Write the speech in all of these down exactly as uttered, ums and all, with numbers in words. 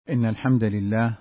إن الحمد لله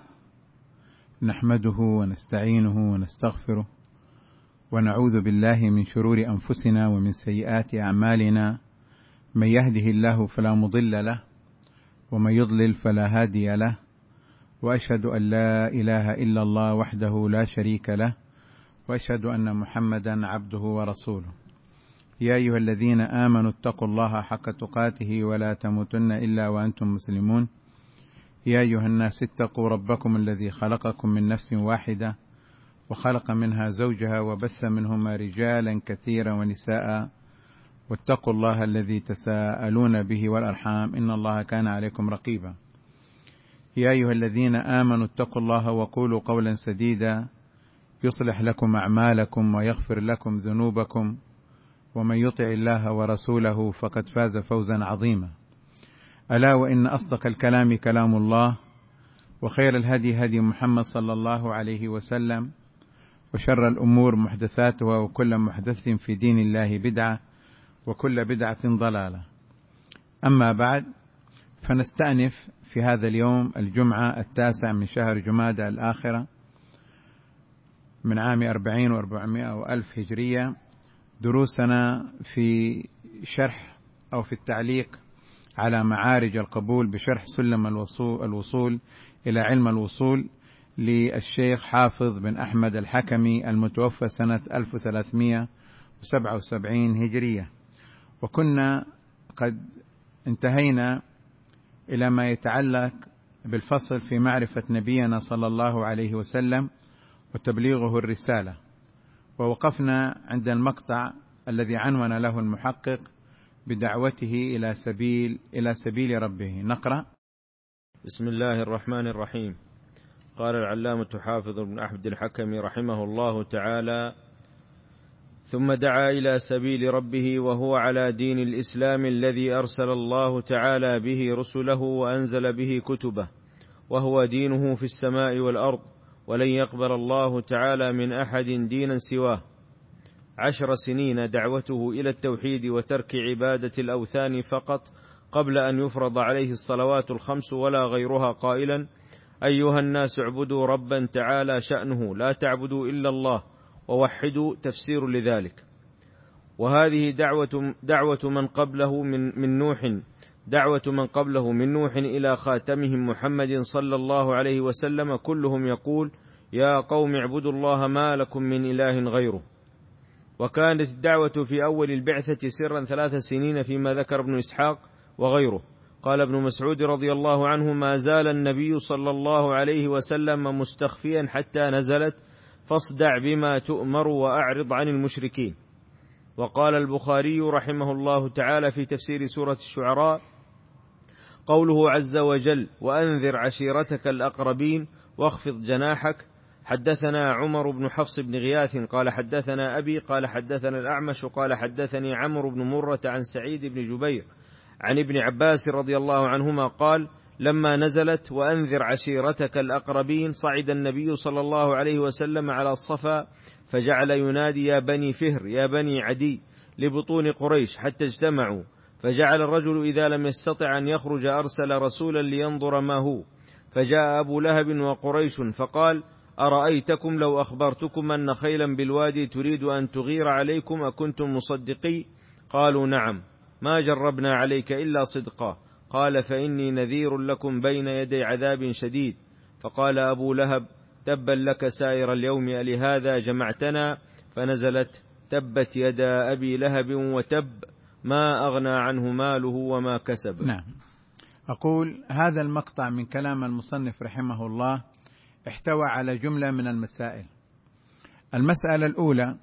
نحمده ونستعينه ونستغفره ونعوذ بالله من شرور أنفسنا ومن سيئات أعمالنا، من يهده الله فلا مضل له ومن يضلل فلا هادي له، وأشهد أن لا إله إلا الله وحده لا شريك له، وأشهد أن محمدا عبده ورسوله. يا أيها الذين آمنوا اتقوا الله حق تقاته ولا تموتن إلا وأنتم مسلمون. يا أيها الناس اتقوا ربكم الذي خلقكم من نفس واحدة وخلق منها زوجها وبث منهما رجالا كثيرا ونساء، واتقوا الله الذي تساءلون به والأرحام إن الله كان عليكم رقيبا. يا أيها الذين آمنوا اتقوا الله وقولوا قولا سديدا يصلح لكم أعمالكم ويغفر لكم ذنوبكم، ومن يطع الله ورسوله فقد فاز فوزا عظيما. ألا وإن أصدق الكلام كلام الله، وخير الهدي هدي محمد صلى الله عليه وسلم، وشر الأمور محدثاتها، وكل محدث في دين الله بدعة، وكل بدعة ضلالة. أما بعد، فنستأنف في هذا اليوم الجمعة التاسع من شهر جمادى الآخرة من عام أربعين وأربعمائة وألف هجرية دروسنا في شرح أو في التعليق على معارج القبول بشرح سلم الوصول, الوصول إلى علم الوصول للشيخ حافظ بن أحمد الحكمي المتوفى سنة ألف وثلاثمائة وسبعة وسبعين هجرية. وكنا قد انتهينا إلى ما يتعلق بالفصل في معرفة نبينا صلى الله عليه وسلم وتبليغه الرسالة، ووقفنا عند المقطع الذي عنون له المحقق بدعوته إلى سبيل إلى سبيل ربه. نقرأ. بسم الله الرحمن الرحيم. قال العلامة حافظ بن أحمد الحكمي رحمه الله تعالى: ثم دعا إلى سبيل ربه وهو على دين الإسلام الذي أرسل الله تعالى به رسله وأنزل به كتبه، وهو دينه في السماء والأرض، ولن يقبل الله تعالى من أحد دينا سواه. عشر سنين دعوته إلى التوحيد وترك عبادة الأوثان فقط قبل أن يفرض عليه الصلوات الخمس ولا غيرها، قائلا: أيها الناس اعبدوا ربا تعالى شأنه لا تعبدوا إلا الله، ووحدوا، تفسير لذلك. وهذه دعوة, دعوة من قبله من, من نوح دعوة من قبله من نوح إلى خاتمهم محمد صلى الله عليه وسلم، كلهم يقول: يا قوم اعبدوا الله ما لكم من إله غيره. وكانت الدعوة في أول البعثة سرا ثلاث سنين فيما ذكر ابن إسحاق وغيره. قال ابن مسعود رضي الله عنه: ما زال النبي صلى الله عليه وسلم مستخفيا حتى نزلت: فاصدع بما تؤمر وأعرض عن المشركين. وقال البخاري رحمه الله تعالى في تفسير سورة الشعراء: قوله عز وجل: وأنذر عشيرتك الأقربين واخفض جناحك. حدثنا عمر بن حفص بن غياث قال حدثنا أبي قال حدثنا الأعمش قال حدثني عمرو بن مرة عن سعيد بن جبير عن ابن عباس رضي الله عنهما قال: لما نزلت وأنذر عشيرتك الأقربين صعد النبي صلى الله عليه وسلم على الصفا، فجعل ينادي: يا بني فهر، يا بني عدي، لبطون قريش، حتى اجتمعوا. فجعل الرجل إذا لم يستطع أن يخرج أرسل رسولا لينظر ما هو، فجاء أبو لهب وقريش فقال: أرأيتكم لو أخبرتكم أن خيلا بالوادي تريد أن تغير عليكم أكنتم مصدقي؟ قالوا: نعم، ما جربنا عليك إلا صدقا. قال: فإني نذير لكم بين يدي عذاب شديد. فقال أبو لهب: تبا لك سائر اليوم، ألهذا جمعتنا؟ فنزلت: تبت يدا أبي لهب وتب، ما أغنى عنه ماله وما كسب. نعم. أقول هذا المقطع من كلام المصنف رحمه الله احتوى على جملة من المسائل. المسألة الأولى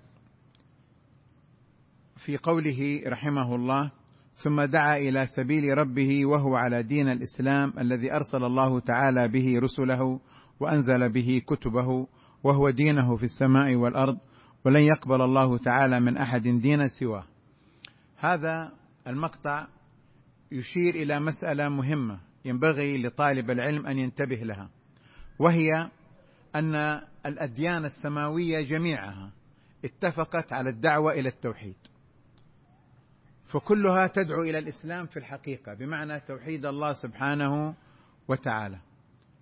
في قوله رحمه الله: ثم دعا إلى سبيل ربه وهو على دين الإسلام الذي أرسل الله تعالى به رسله وأنزل به كتبه، وهو دينه في السماء والأرض، ولن يقبل الله تعالى من أحد دينا سواه. هذا المقطع يشير إلى مسألة مهمة ينبغي لطالب العلم أن ينتبه لها، وهي أن الأديان السماوية جميعها اتفقت على الدعوة إلى التوحيد، فكلها تدعو إلى الإسلام في الحقيقة، بمعنى توحيد الله سبحانه وتعالى.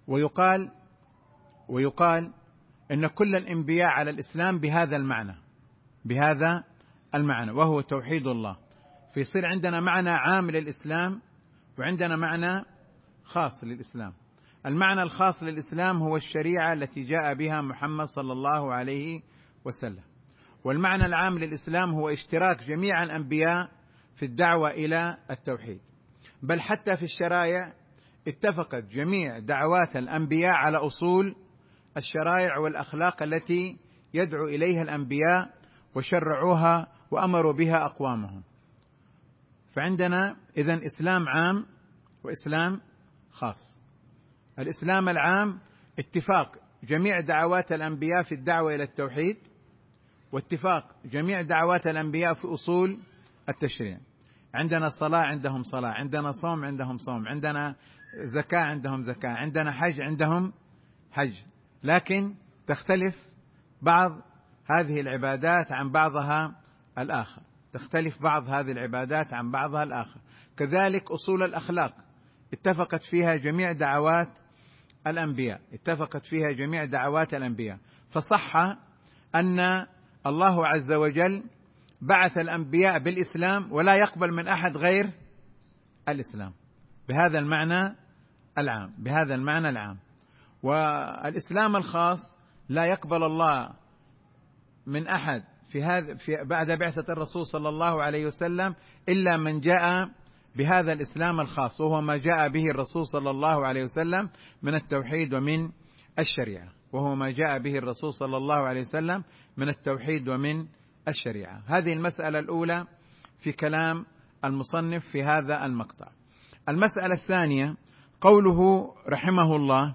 ويقال ويقال إن كل الأنبياء على الإسلام بهذا المعنى بهذا المعنى وهو توحيد الله. فيصير عندنا معنى عام للإسلام وعندنا معنى خاص للإسلام. المعنى الخاص للإسلام هو الشريعة التي جاء بها محمد صلى الله عليه وسلم، والمعنى العام للإسلام هو اشتراك جميع الأنبياء في الدعوة إلى التوحيد. بل حتى في الشرائع اتفقت جميع دعوات الأنبياء على أصول الشرائع والأخلاق التي يدعو إليها الأنبياء وشرعوها وأمروا بها أقوامهم. فعندنا إذن إسلام عام وإسلام خاص. الإسلام العام اتفاق جميع دعوات الأنبياء في الدعوة إلى التوحيد، واتفاق جميع دعوات الأنبياء في أصول التشريع. عندنا صلاة عندهم صلاة، عندنا صوم عندهم صوم، عندنا زكاة عندهم زكاة، عندنا حج عندهم حج، لكن تختلف بعض هذه العبادات عن بعضها الآخر تختلف بعض هذه العبادات عن بعضها الآخر. كذلك أصول الأخلاق اتفقت فيها جميع دعوات الأنبياء اتفقت فيها جميع دعوات الأنبياء فصح أن الله عز وجل بعث الأنبياء بالإسلام ولا يقبل من أحد غير الإسلام بهذا المعنى العام بهذا المعنى العام. والإسلام الخاص لا يقبل الله من أحد في هذا في بعد بعثة الرسول صلى الله عليه وسلم إلا من جاء بهذا الإسلام الخاص، وهو ما جاء به الرسول صلى الله عليه وسلم من التوحيد ومن الشريعة وهو ما جاء به الرسول صلى الله عليه وسلم من التوحيد ومن الشريعة. هذه المسألة الأولى في كلام المصنف في هذا المقطع. المسألة الثانية قوله رحمه الله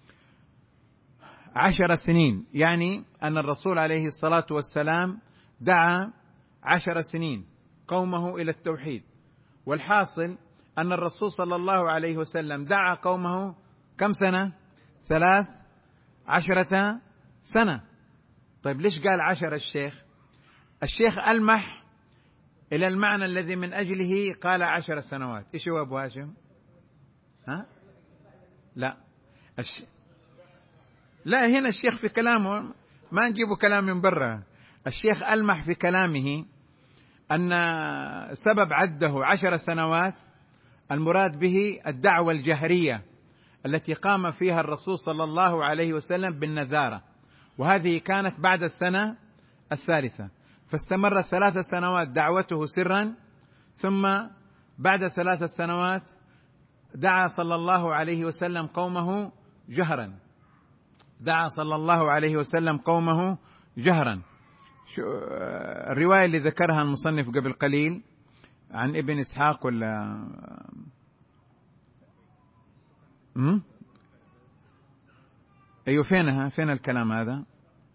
عشر سنين، يعني أن الرسول عليه الصلاة والسلام دعا عشر سنين قومه إلى التوحيد، والحاصل أن الرسول صلى الله عليه وسلم دعا قومه كم سنة؟ ثلاث عشرة سنة. طيب ليش قال عشر الشيخ؟ الشيخ ألمح إلى المعنى الذي من أجله قال عشر سنوات. إيش هو أبو هاشم؟ ها؟ لا الش... لا هنا الشيخ في كلامه ما نجيبه كلام من برا. الشيخ ألمح في كلامه أن سبب عده عشر سنوات المراد به الدعوة الجهرية التي قام فيها الرسول صلى الله عليه وسلم بالنذارة، وهذه كانت بعد السنة الثالثة، فاستمرت ثلاث سنوات دعوته سرا، ثم بعد ثلاث سنوات دعا صلى الله عليه وسلم قومه جهرا دعا صلى الله عليه وسلم قومه جهرا. الرواية اللي ذكرها المصنف قبل قليل عن ابن إسحاق ولا م? أيوة فينها فين الكلام هذا؟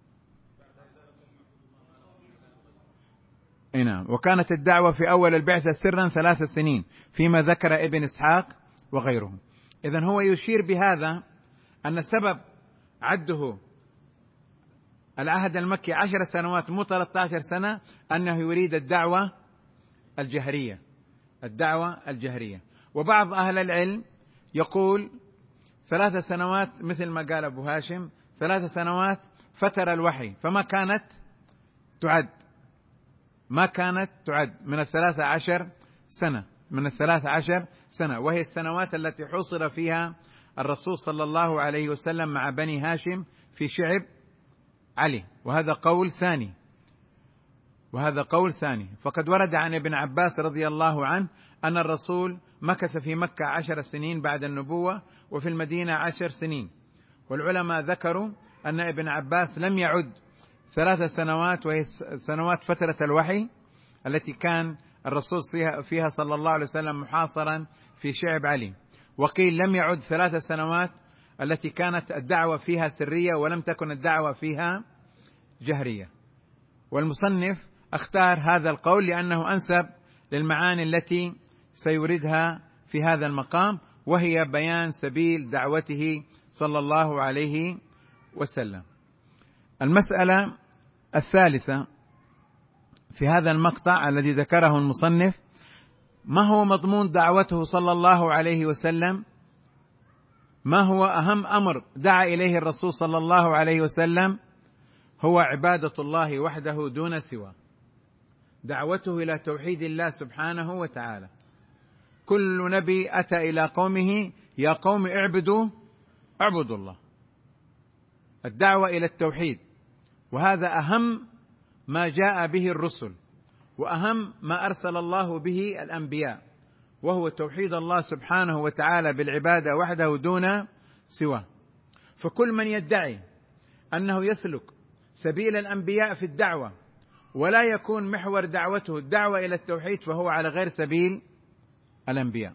نعم. وكانت الدعوة في أول البعثة سرا ثلاث سنين فيما ذكر ابن إسحاق وغيره. إذن هو يشير بهذا أن سبب عده العهد المكي عشر سنوات مو ثلاثة عشر سنة أنه يريد الدعوة الجهرية الدعوة الجهرية. وبعض أهل العلم يقول ثلاث سنوات مثل ما قال أبو هاشم ثلاث سنوات فترة الوحي، فما كانت تعد ما كانت تعد من الثلاثة عشر سنة من الثلاثة عشر سنة وهي السنوات التي حصر فيها الرسول صلى الله عليه وسلم مع بني هاشم في شعب علي. وهذا قول ثاني وهذا قول ثاني فقد ورد عن ابن عباس رضي الله عنه أن الرسول مكث في مكة عشر سنين بعد النبوة وفي المدينة عشر سنين. والعلماء ذكروا أن ابن عباس لم يعد ثلاث سنوات وهي سنوات فترة الوحي التي كان الرسول فيها صلى الله عليه وسلم محاصرا في شعب علي، وقيل لم يعد ثلاث سنوات التي كانت الدعوة فيها سرية ولم تكن الدعوة فيها جهرية. والمصنف اختار هذا القول لأنه أنسب للمعاني التي سيوردها في هذا المقام، وهي بيان سبيل دعوته صلى الله عليه وسلم. المسألة الثالثة في هذا المقطع الذي ذكره المصنف ما هو مضمون دعوته صلى الله عليه وسلم ما هو أهم أمر دعا إليه الرسول صلى الله عليه وسلم؟ هو عبادة الله وحده دون سواه، دعوته إلى توحيد الله سبحانه وتعالى. كل نبي أتى إلى قومه يا قوم اعبدوا اعبدوا الله، الدعوة إلى التوحيد، وهذا أهم ما جاء به الرسل وأهم ما أرسل الله به الأنبياء، وهو توحيد الله سبحانه وتعالى بالعبادة وحده دون سواه. فكل من يدعي أنه يسلك سبيل الأنبياء في الدعوة ولا يكون محور دعوته الدعوة إلى التوحيد فهو على غير سبيل الأنبياء.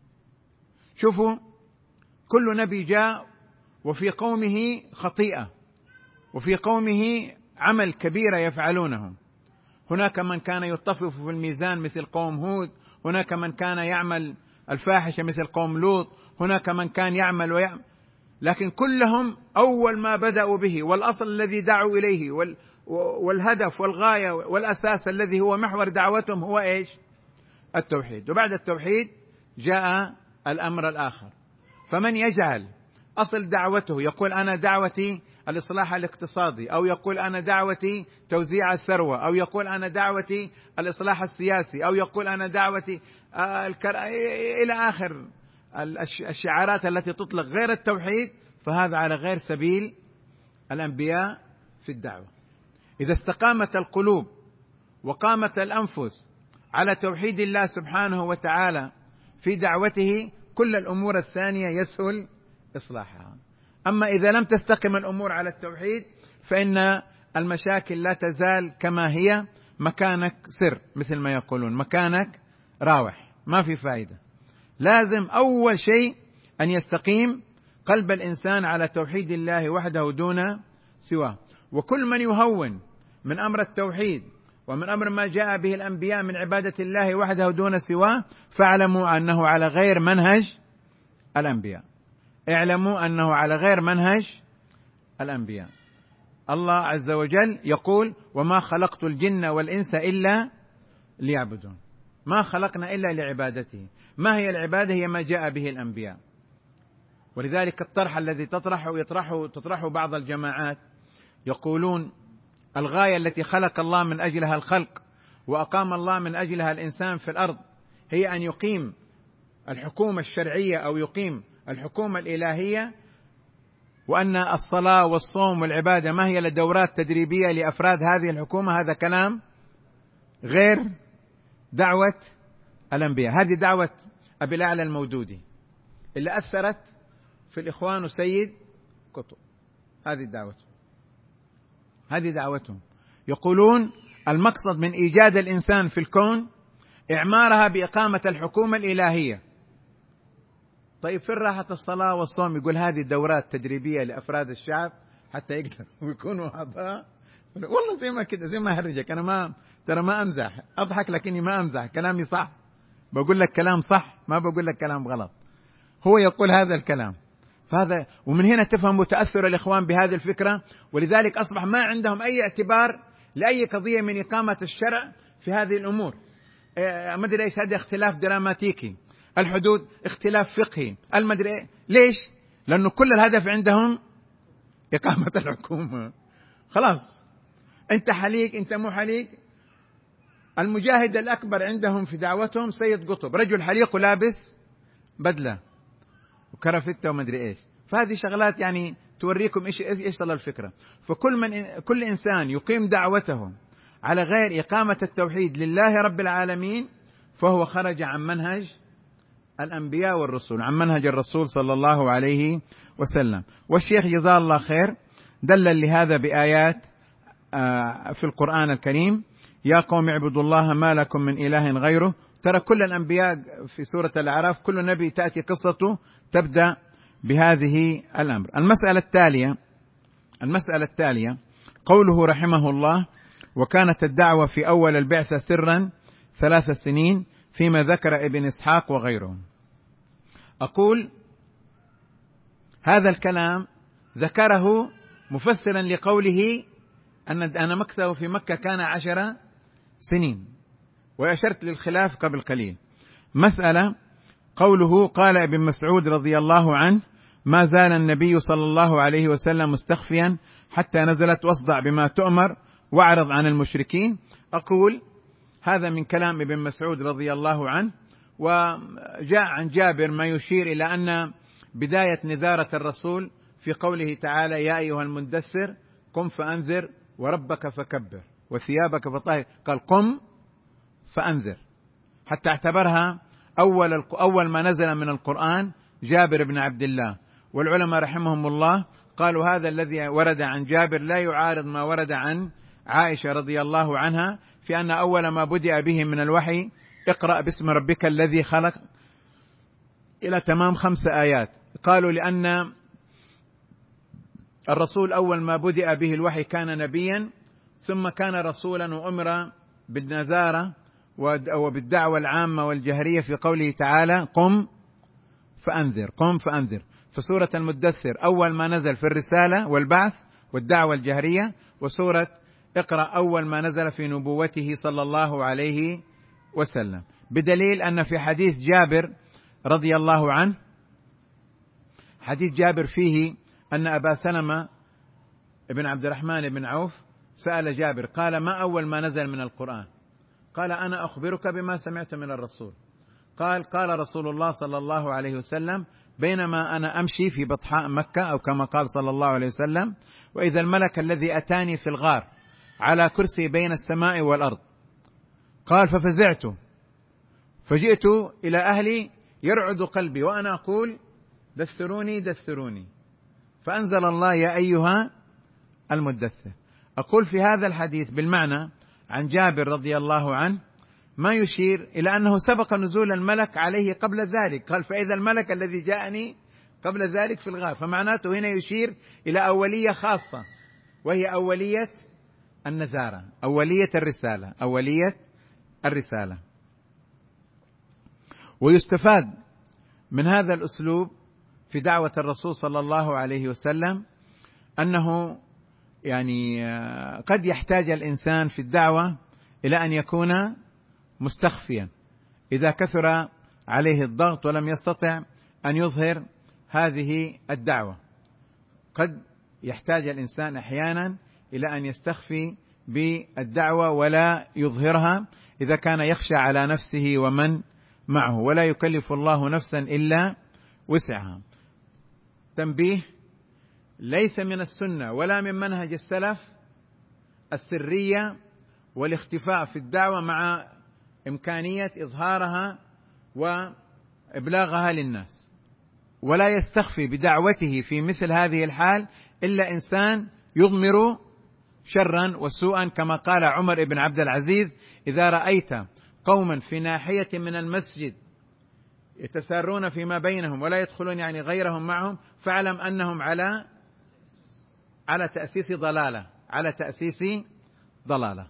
شوفوا، كل نبي جاء وفي قومه خطيئة وفي قومه عمل كبير يفعلونه. هناك من كان يطفف في الميزان مثل قوم هود، هناك من كان يعمل الفاحشة مثل قوم لوط، هناك من كان يعمل ويعمل، لكن كلهم أول ما بدأوا به والأصل الذي دعوا إليه والهدف والغاية والأساس الذي هو محور دعوتهم هو إيش؟ التوحيد. وبعد التوحيد جاء الأمر الآخر. فمن يجعل أصل دعوته يقول أنا دعوتي الإصلاح الاقتصادي، أو يقول أنا دعوتي توزيع الثروة، أو يقول أنا دعوتي الإصلاح السياسي، أو يقول أنا دعوتي الكر... إلى آخر الشعارات التي تطلق غير التوحيد، فهذا على غير سبيل الأنبياء في الدعوة. إذا استقامت القلوب وقامت الأنفس على توحيد الله سبحانه وتعالى في دعوته كل الأمور الثانية يسهل إصلاحها. أما إذا لم تستقم الأمور على التوحيد فإن المشاكل لا تزال كما هي، مكانك سر مثل ما يقولون، مكانك راوح، ما في فائدة. لازم أول شيء أن يستقيم قلب الإنسان على توحيد الله وحده دون سواه. وكل من يهون من أمر التوحيد ومن أمر ما جاء به الأنبياء من عبادة الله وحده دون سواه فاعلموا أنه على غير منهج الأنبياء، اعلموا أنه على غير منهج الأنبياء. الله عز وجل يقول وما خلقت الجن والإنس إلا ليعبدون، ما خلقنا إلا لعبادته. ما هي العبادة؟ هي ما جاء به الأنبياء. ولذلك الطرح الذي تطرحه يطرحه تطرحه بعض الجماعات يقولون الغاية التي خلق الله من أجلها الخلق وأقام الله من أجلها الإنسان في الأرض هي أن يقيم الحكومة الشرعية أو يقيم الحكومة الإلهية، وأن الصلاة والصوم والعبادة ما هي لدورات تدريبية لأفراد هذه الحكومة. هذا كلام غير دعوة الأنبياء. هذه دعوة أبي الأعلى المودودي اللي أثرت في الإخوان وسيد قطب، هذه دعوته، هذه دعوتهم. يقولون المقصد من إيجاد الإنسان في الكون إعمارها بإقامة الحكومة الإلهية. طيب فين راحت الصلاة والصوم؟ يقول هذه دورات تدريبية لأفراد الشعب حتى يقدروا يكونوا أعضاء. والله زي ما كده، زي ما هرجك أنا، ما ترى ما أمزح، أضحك لكني ما أمزح، كلامي صح، بقول لك كلام صح، ما بقول لك كلام غلط. هو يقول هذا الكلام، فهذا ومن هنا تفهم تأثر الإخوان بهذه الفكرة. ولذلك أصبح ما عندهم أي اعتبار لأي قضية من إقامة الشرع في هذه الأمور. ما أدري إيش، هذا اختلاف دراماتيكي، الحدود اختلاف فقهي، المدري إيه. ليش؟ لأنه كل الهدف عندهم إقامة الحكومة. خلاص، أنت حليق أنت مو حليق. المجاهد الأكبر عندهم في دعوتهم سيد قطب، رجل حليق ولابس بدلة وكرافتة وما أدري إيش. فهذه شغلات يعني توريكم إيش إيش صار الفكرة. فكل من كل إنسان يقيم دعوته على غير إقامة التوحيد لله رب العالمين فهو خرج عن منهج الأنبياء والرسول، عن منهج الرسول صلى الله عليه وسلم. والشيخ جزاه الله خير دلل لهذا بآيات في القرآن الكريم: يا قوم اعبدوا الله ما لكم من إله غيره. ترى كل الأنبياء في سورة الأعراف كل نبي تأتي قصته تبدأ بهذه الأمر. المسألة التالية المسألة التالية قوله رحمه الله: وكانت الدعوة في أول البعثة سرا ثلاث سنين، فيما ذكر ابن إسحاق وغيره. أقول هذا الكلام ذكره مفسرا لقوله أن أنا مكثه في مكة كان عشر سنين، وأشرت للخلاف قبل قليل. مسألة قوله قال ابن مسعود رضي الله عنه: ما زال النبي صلى الله عليه وسلم مستخفيا حتى نزلت واصدع بما تؤمر واعرض عن المشركين. أقول هذا من كلام ابن مسعود رضي الله عنه. وجاء عن جابر ما يشير إلى أن بداية نذارة الرسول في قوله تعالى: يا أيها المندثر قم فأنذر وربك فكبر وثيابك فطهر، قال قم فأنذر، حتى اعتبرها أول أول ما نزل من القرآن جابر بن عبد الله. والعلماء رحمهم الله قالوا هذا الذي ورد عن جابر لا يعارض ما ورد عن عائشة رضي الله عنها في أن أول ما بدأ به من الوحي اقرأ باسم ربك الذي خلق إلى تمام خمس آيات. قالوا لأن الرسول أول ما بدأ به الوحي كان نبيا، ثم كان رسولا وأمر بالنذارة وبالدعوة العامة والجهرية في قوله تعالى: قم فأنذر قم فأنذر. فسورة المدثر أول ما نزل في الرسالة والبعث والدعوة الجهرية، وسورة اقرأ أول ما نزل في نبوته صلى الله عليه وسلم، بدليل أن في حديث جابر رضي الله عنه، حديث جابر فيه أن أبا سلمة ابن عبد الرحمن بن عوف سأل جابر قال: ما أول ما نزل من القرآن؟ قال: أنا أخبرك بما سمعت من الرسول. قال: قال رسول الله صلى الله عليه وسلم: بينما أنا أمشي في بطحاء مكة، أو كما قال صلى الله عليه وسلم: وإذا الملك الذي أتاني في الغار على كرسي بين السماء والأرض. قال: ففزعت فجئت إلى أهلي يرعد قلبي وأنا أقول: دثروني دثروني. فأنزل الله: يا أيها المدثر. أقول في هذا الحديث بالمعنى عن جابر رضي الله عنه ما يشير إلى أنه سبق نزول الملك عليه قبل ذلك. قال: فإذا الملك الذي جاءني قبل ذلك في الغار. فمعناته هنا يشير إلى أولية خاصة، وهي أولية النذارة، أولية الرسالة، أولية الرسالة. ويستفاد من هذا الأسلوب في دعوة الرسول صلى الله عليه وسلم أنه يعني قد يحتاج الإنسان في الدعوة إلى أن يكون مستخفيا إذا كثر عليه الضغط ولم يستطع أن يظهر هذه الدعوة. قد يحتاج الإنسان أحيانا إلى أن يستخفي بالدعوة ولا يظهرها إذا كان يخشى على نفسه ومن معه، ولا يكلف الله نفسا إلا وسعها. تنبيه: ليس من السنة ولا من منهج السلف السرية والاختفاء في الدعوة مع إمكانية إظهارها وإبلاغها للناس، ولا يستخفي بدعوته في مثل هذه الحال إلا إنسان يضمر شرا وسوءا، كما قال عمر بن عبد العزيز: إذا رأيت قوما في ناحية من المسجد يتسارون فيما بينهم ولا يدخلون يعني غيرهم معهم، فاعلم أنهم على على تأسيس ضلالة على تأسيس ضلالة.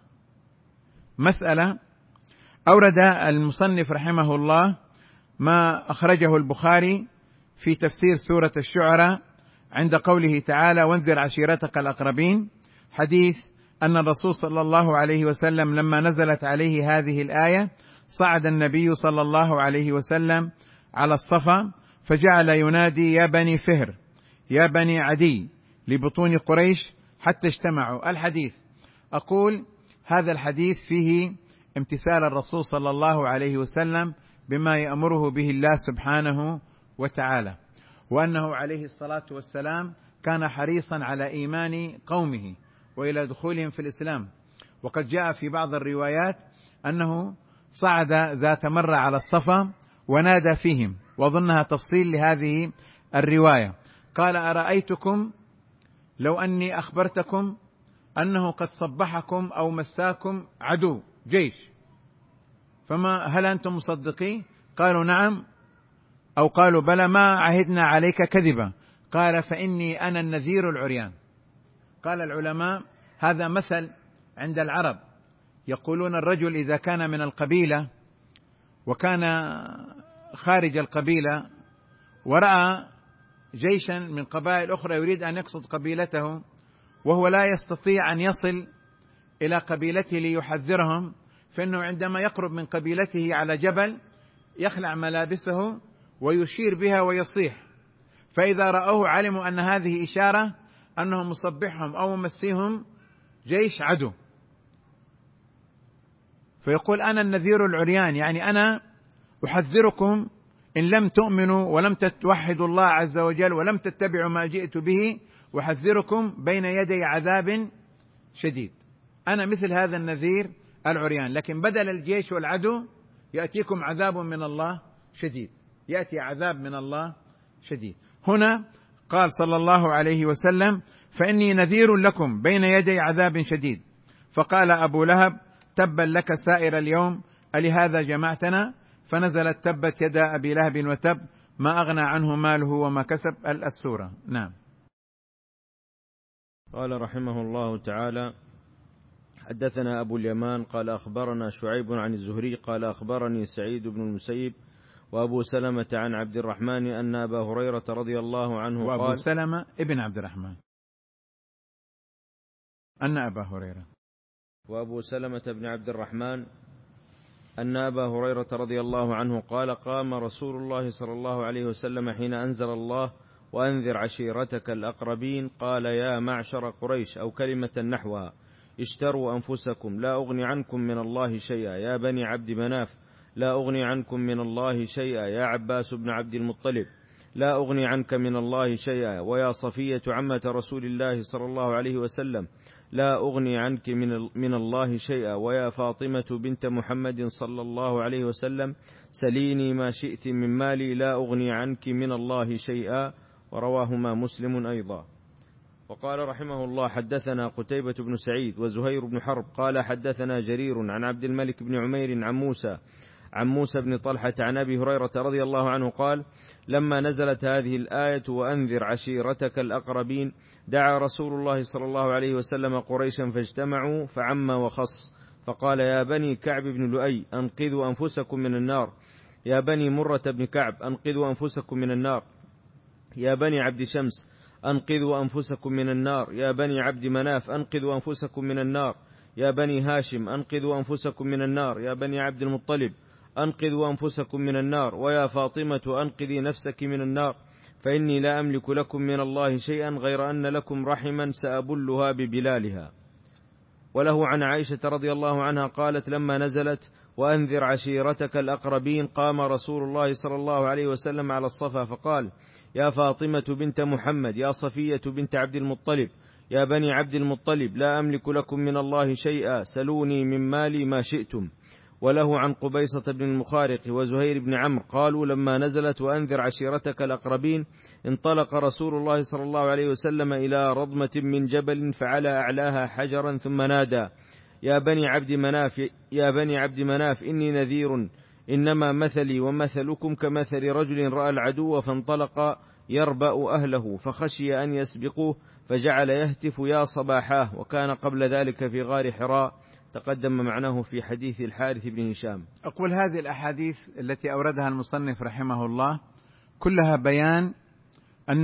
مسألة أورد المصنف رحمه الله ما أخرجه البخاري في تفسير سورة الشعراء عند قوله تعالى: وانذر عشيرتك الأقربين، حديث أن الرسول صلى الله عليه وسلم لما نزلت عليه هذه الآية صعد النبي صلى الله عليه وسلم على الصفا فجعل ينادي: يا بني فهر يا بني عدي لبطون قريش حتى اجتمعوا. الحديث، أقول هذا الحديث فيه امتثال الرسول صلى الله عليه وسلم بما يأمره به الله سبحانه وتعالى، وأنه عليه الصلاة والسلام كان حريصا على إيمان قومه وإلى دخولهم في الإسلام. وقد جاء في بعض الروايات أنه صعد ذات مرة على الصفا ونادى فيهم، وظنها تفصيل لهذه الرواية. قال: أرأيتكم لو أني أخبرتكم أنه قد صبحكم أو مساكم عدو جيش، فما هل أنتم مصدقين؟ قالوا: نعم، أو قالوا: بلى، ما عهدنا عليك كذبا. قال: فإني أنا النذير العريان. قال العلماء: هذا مثل عند العرب، يقولون الرجل إذا كان من القبيلة وكان خارج القبيلة ورأى جيشا من قبائل أخرى يريد أن يقصد قبيلته وهو لا يستطيع أن يصل إلى قبيلته ليحذرهم، فإنه عندما يقرب من قبيلته على جبل يخلع ملابسه ويشير بها ويصيح، فإذا رأوه علموا أن هذه إشارة أنه مصبحهم أو ممسيهم جيش عدو، فيقول أنا النذير العريان، يعني أنا أحذركم إن لم تؤمنوا ولم توحدوا الله عز وجل ولم تتبعوا ما جئت به، أحذركم بين يدي عذاب شديد. أنا مثل هذا النذير العريان، لكن بدل الجيش والعدو يأتيكم عذاب من الله شديد، يأتي عذاب من الله شديد. هنا قال صلى الله عليه وسلم فإني نذير لكم بين يدي عذاب شديد. فقال أبو لهب تبا لك سائر اليوم ألهذا جمعتنا؟ فنزلت تبت يدا أبي لهب وتب ما أغنى عنه ماله وما كسب، السورة. نعم. قال رحمه الله تعالى حدثنا أبو اليمان قال أخبرنا شعيب عن الزهري قال أخبرني سعيد بن المسيب وأبو سلمة عن عبد الرحمن أن أبا هريرة رضي الله عنه قال وأبو سلمة ابن عبد الرحمن أن أبا هريرة وأبو سلمة بن عبد الرحمن أن أبا هريرة رضي الله عنه قال قام رسول الله صلى الله عليه وسلم حين أنزل الله وأنذر عشيرتك الأقربين قال يا معشر قريش أو كلمة نحوها اشتروا أنفسكم لا أغني عنكم من الله شيئا يا بني عبد مناف لا أغني عنكم من الله شيئا يا عباس بن عبد المطلب لا أغني عنك من الله شيئا ويا صفية عمة رسول الله صلى الله عليه وسلم لا أغني عنك من, من الله شيئا ويا فاطمة بنت محمد صلى الله عليه وسلم سليني ما شئت من مالي لا أغني عنك من الله شيئا، ورواهما مسلم أيضا. وقال رحمه الله حدثنا قتيبة بن سعيد وزهير بن حرب قال حدثنا جرير عن عبد الملك بن عمير عن موسى عن موسى بن طلحة عن أبي هريرة رضي الله عنه قال لما نزلت هذه الآية وأنذر عشيرتك الأقربين دعا رسول الله صلى الله عليه وسلم قريشا فاجتمعوا فعم وخص فقال يا بني كعب بن لؤي أنقذوا أنفسكم من النار يا بني مرة بن كعب أنقذوا أنفسكم من النار يا بني عبد شمس أنقذوا أنفسكم من النار يا بني عبد مناف أنقذوا أنفسكم من النار يا بني هاشم أنقذوا أنفسكم من النار يا بني عبد المطلب أنقذوا أنفسكم من النار ويا فاطمة أنقذي نفسك من النار فإني لا أملك لكم من الله شيئا غير أن لكم رحما سأبلها ببلالها. وله عن عائشة رضي الله عنها قالت لما نزلت وأنذر عشيرتك الأقربين قام رسول الله صلى الله عليه وسلم على الصفا فقال يا فاطمة بنت محمد يا صفية بنت عبد المطلب يا بني عبد المطلب لا أملك لكم من الله شيئا سلوني من مالي ما شئتم. وله عن قبيصة بن المخارق وزهير بن عمرو قالوا لما نزلت وأنذر عشيرتك الأقربين انطلق رسول الله صلى الله عليه وسلم إلى رضمة من جبل فعلى أعلاها حجرا ثم نادى يا بني عبد مناف يا بني عبد مناف إني نذير إنما مثلي ومثلكم كمثل رجل رأى العدو فانطلق يربأ أهله فخشي أن يسبقوه فجعل يهتف يا صباحاه وكان قبل ذلك في غار حراء تقدم معناه في حديث الحارث بن هشام. أقول هذه الأحاديث التي أوردها المصنف رحمه الله كلها بيان أن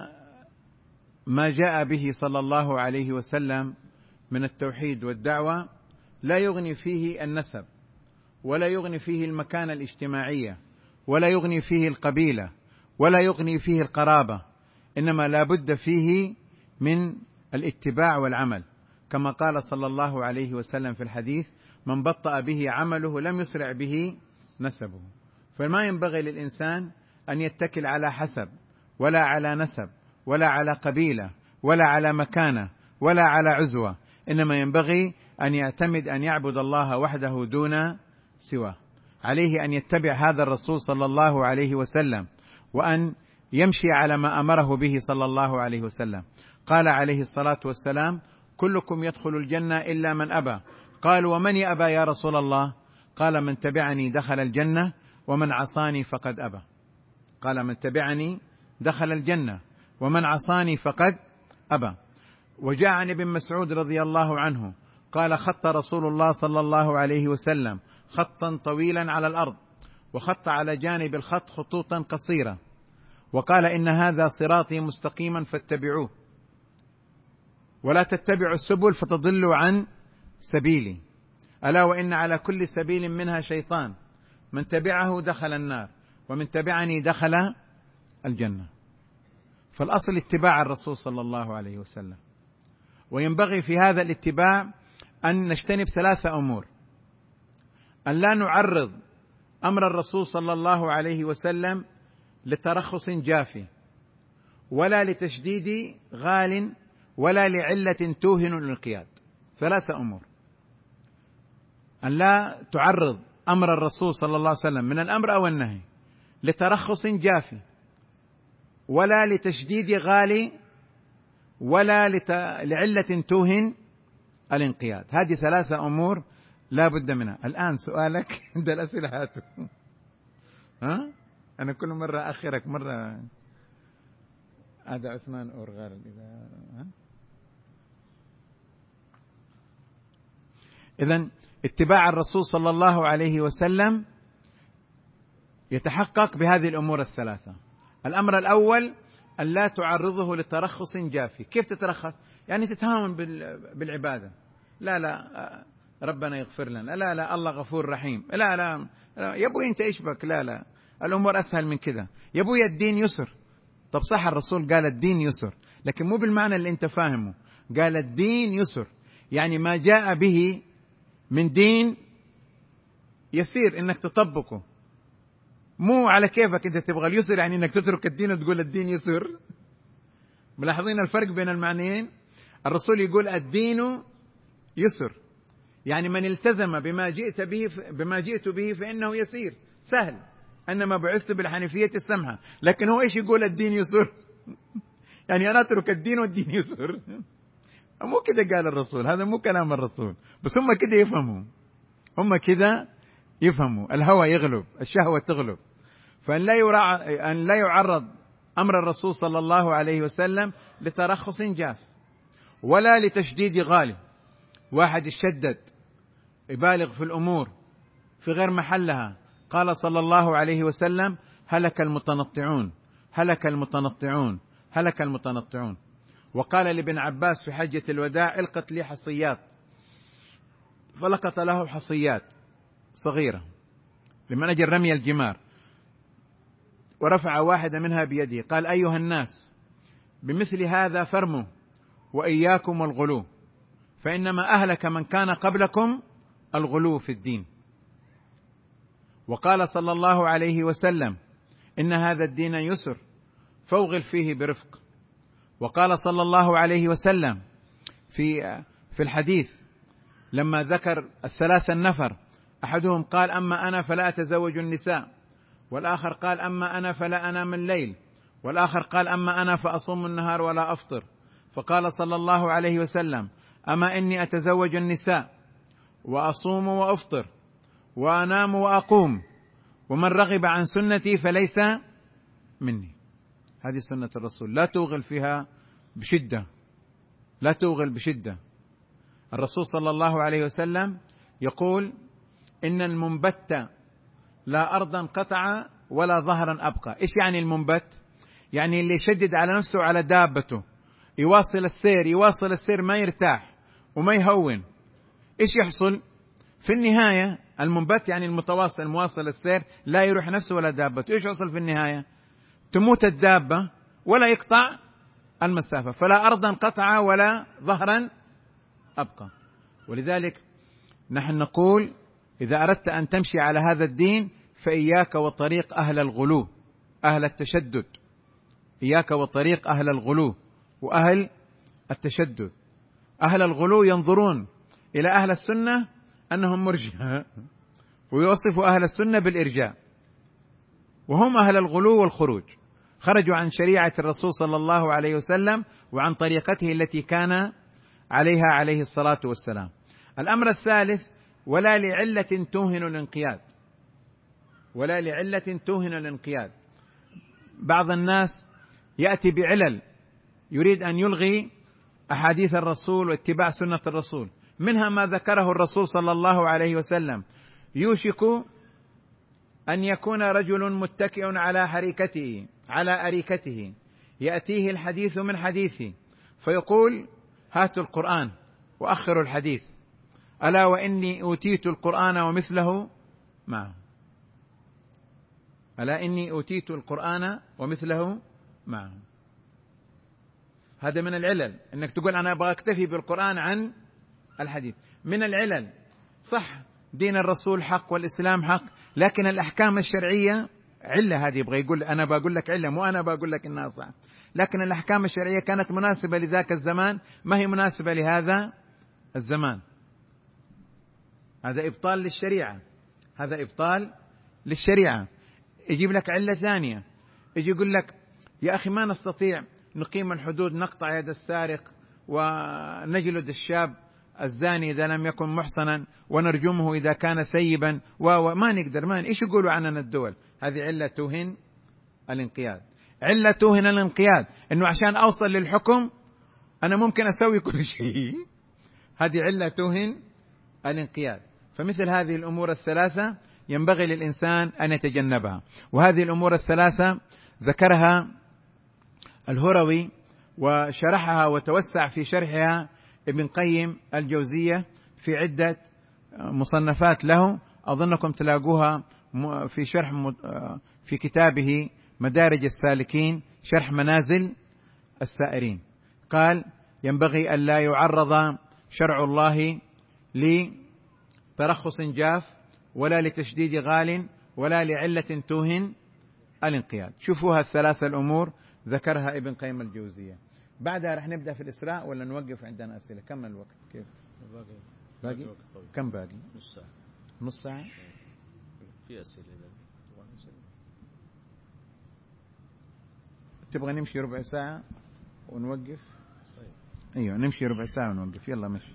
ما جاء به صلى الله عليه وسلم من التوحيد والدعوة لا يغني فيه النسب ولا يغني فيه المكانة الاجتماعية ولا يغني فيه القبيلة ولا يغني فيه القرابة، إنما لا بد فيه من الاتباع والعمل، كما قال صلى الله عليه وسلم في الحديث من بطأ به عمله لم يسرع به نسبه. فما ينبغي للإنسان أن يتكل على حسب ولا على نسب ولا على قبيلة ولا على مكانة ولا على عزوة، إنما ينبغي أن يعتمد أن يعبد الله وحده دون سواه. عليه أن يتبع هذا الرسول صلى الله عليه وسلم وأن يمشي على ما أمره به صلى الله عليه وسلم. قال عليه الصلاة والسلام كلكم يدخل الجنة إلا من أبى. قالوا ومن يأبى يا رسول الله؟ قال من تبعني دخل الجنة ومن عصاني فقد أبى. قال من تبعني دخل الجنة ومن عصاني فقد أبى. وجاء عن ابن مسعود رضي الله عنه قال خط رسول الله صلى الله عليه وسلم خطا طويلا على الأرض وخط على جانب الخط خطوطا قصيرة وقال إن هذا صراطي مستقيما فاتبعوه ولا تتبعوا السبل فتضلوا عن سبيلي ألا وإن على كل سبيل منها شيطان من تبعه دخل النار ومن تبعني دخل الجنة. فالأصل اتباع الرسول صلى الله عليه وسلم، وينبغي في هذا الاتباع أن نجتنب ثلاثة أمور: أن لا نعرض أمر الرسول صلى الله عليه وسلم لترخص جافي، ولا لتشديد غال، ولا لعلة توهن الانقياد. ثلاثة أمور: أن لا تعرض أمر الرسول صلى الله عليه وسلم من الأمر أو النهي لترخص جافي، ولا لتشديد غال، ولا لت... لعلة توهن الانقياد. هذه ثلاثة أمور لا بد منها. الآن سؤالك عند الأسئلة هاتوا. ها؟ أنا كل مرة أخرك مرة. هذا عثمان أورغال إذا ها؟ إذن اتباع الرسول صلى الله عليه وسلم يتحقق بهذه الأمور الثلاثة. الأمر الأول أن لا تعرضه لترخص جافي. كيف تترخص؟ يعني تتهاون بالعبادة. لا لا ربنا يغفر لنا، لا لا الله غفور رحيم، لا لا يا أبوي أنت إيش بك، لا لا الأمور أسهل من كذا، يا أبوي الدين يسر. طب صح الرسول قال الدين يسر، لكن مو بالمعنى اللي أنت فاهمه. قال الدين يسر يعني ما جاء به من دين يسير إنك تطبقه، مو على كيفك أنت تبغى اليسر يعني إنك تترك الدين وتقول الدين يسر. ملاحظين الفرق بين المعنيين؟ الرسول يقول الدين يسر يعني من التزم بما جئت به بما جئت به فإنه يسير سهل، أنما بعثت بالحنيفية السمحة. لكن هو إيش يقول الدين يسر؟ يعني أنا أترك الدين والدين يسر؟ مو كده قال الرسول، هذا مو كلام الرسول، بس هم كده يفهموا، هم كده يفهموا. الهوى يغلب، الشهوة تغلب. فأن لا يرع... أن لا يعرض أمر الرسول صلى الله عليه وسلم لترخص جاف، ولا لتشديد غالب. واحد يشدد يبالغ في الأمور في غير محلها. قال صلى الله عليه وسلم: هلك المتنطعون، هلك المتنطعون، هلك المتنطعون. وقال لابن عباس في حجة الوداع: القت لي حصيات، فلقط له حصيات صغيرة لمن أجل رمي الجمار، ورفع واحدة منها بيده، قال: أيها الناس بمثل هذا فرموا وإياكم الغلو، فإنما أهلك من كان قبلكم الغلو في الدين. وقال صلى الله عليه وسلم: إن هذا الدين يسر فاوغل فيه برفق. وقال صلى الله عليه وسلم في في الحديث لما ذكر الثلاثة النفر، أحدهم قال: أما أنا فلا أتزوج النساء، والآخر قال: أما أنا فلا أنام الليل، والآخر قال: أما أنا فأصوم النهار ولا أفطر. فقال صلى الله عليه وسلم: أما إني أتزوج النساء وأصوم وأفطر وأنام وأقوم، ومن رغب عن سنتي فليس مني. هذه سنة الرسول، لا توغل فيها بشدة، لا توغل بشدة. الرسول صلى الله عليه وسلم يقول: إن المنبت لا أرضا قطع ولا ظهرا أبقى. إيش يعني المنبت؟ يعني اللي يشدد على نفسه على دابته، يواصل السير يواصل السير ما يرتاح وما يهون، إيش يحصل في النهاية؟ المنبت يعني المتواصل المواصل السير، لا يروح نفسه ولا دابته. إيش يحصل في النهاية؟ تموت الدابة ولا يقطع المسافة. فلا أرضا قطع ولا ظهرا أبقى. ولذلك نحن نقول: إذا أردت أن تمشي على هذا الدين فإياك وطريق أهل الغلو، أهل التشدد. إياك وطريق أهل الغلو وأهل التشدد. أهل الغلو ينظرون إلى أهل السنة أنهم مرجئة، ويوصفوا أهل السنة بالإرجاء، وهم أهل الغلو والخروج، خرجوا عن شريعة الرسول صلى الله عليه وسلم وعن طريقته التي كان عليها عليه الصلاة والسلام. الأمر الثالث: ولا لعلة توهن الانقياد، ولا لعلة توهن الانقياد. بعض الناس يأتي بعلل، يريد أن يلغي أحاديث الرسول واتباع سنة الرسول، منها ما ذكره الرسول صلى الله عليه وسلم: يوشك أن يكون رجل متكئ على حريكته على أريكته يأتيه الحديث من حديثي فيقول: هاتوا القرآن وأخروا الحديث، ألا وإني أوتيت القرآن ومثله معه، ألا إني أوتيت القرآن ومثله معه. هذا من العلل، أنك تقول أنا أبغى أكتفي بالقرآن عن الحديث. من العلل صح، دين الرسول حق والإسلام حق، لكن الأحكام الشرعية علة. هذه يبغى يقول أنا بقول لك علة، مو أنا بقول لك إنها صح. لكن الأحكام الشرعية كانت مناسبة لذاك الزمان، ما هي مناسبة لهذا الزمان. هذا إبطال للشريعة، هذا إبطال للشريعة. يجيب لك علة ثانية، يجي يقول لك يا أخي ما نستطيع نقيم الحدود، نقطع يد السارق ونجلد الشاب الزاني إذا لم يكن محصنا ونرجمه إذا كان ثيبا، وما نقدر. ما إيش يقولوا عننا الدول؟ هذه علة توهن الانقياد. علة توهن الانقياد إنه عشان أوصل للحكم أنا ممكن أسوي كل شيء. هذه علة توهن الانقياد. فمثل هذه الأمور الثلاثة ينبغي للإنسان أن يتجنبها. وهذه الأمور الثلاثة ذكرها الهروي وشرحها وتوسع في شرحها ابن قيم الجوزية في عدة مصنفات له، أظنكم تلاقوها في شرح في كتابه مدارج السالكين شرح منازل السائرين. قال ينبغي أن لا يعرض شرع الله لترخص جاف ولا لتشديد غال ولا لعلة توهن الانقياد. شوفوها الثلاثة الأمور ذكرها ابن قيم الجوزية. بعدها رح نبدأ في الإسراء ولا نوقف عندنا أسئلة؟ كم الوقت؟ كيف باقي؟ باقي كم باقي؟ نص ساعة. نص ساعة في أسئلة. تبغى نمشي ربع ساعة ونوقف؟ أيوة نمشي ربع ساعة ونوقف. يلا مشي.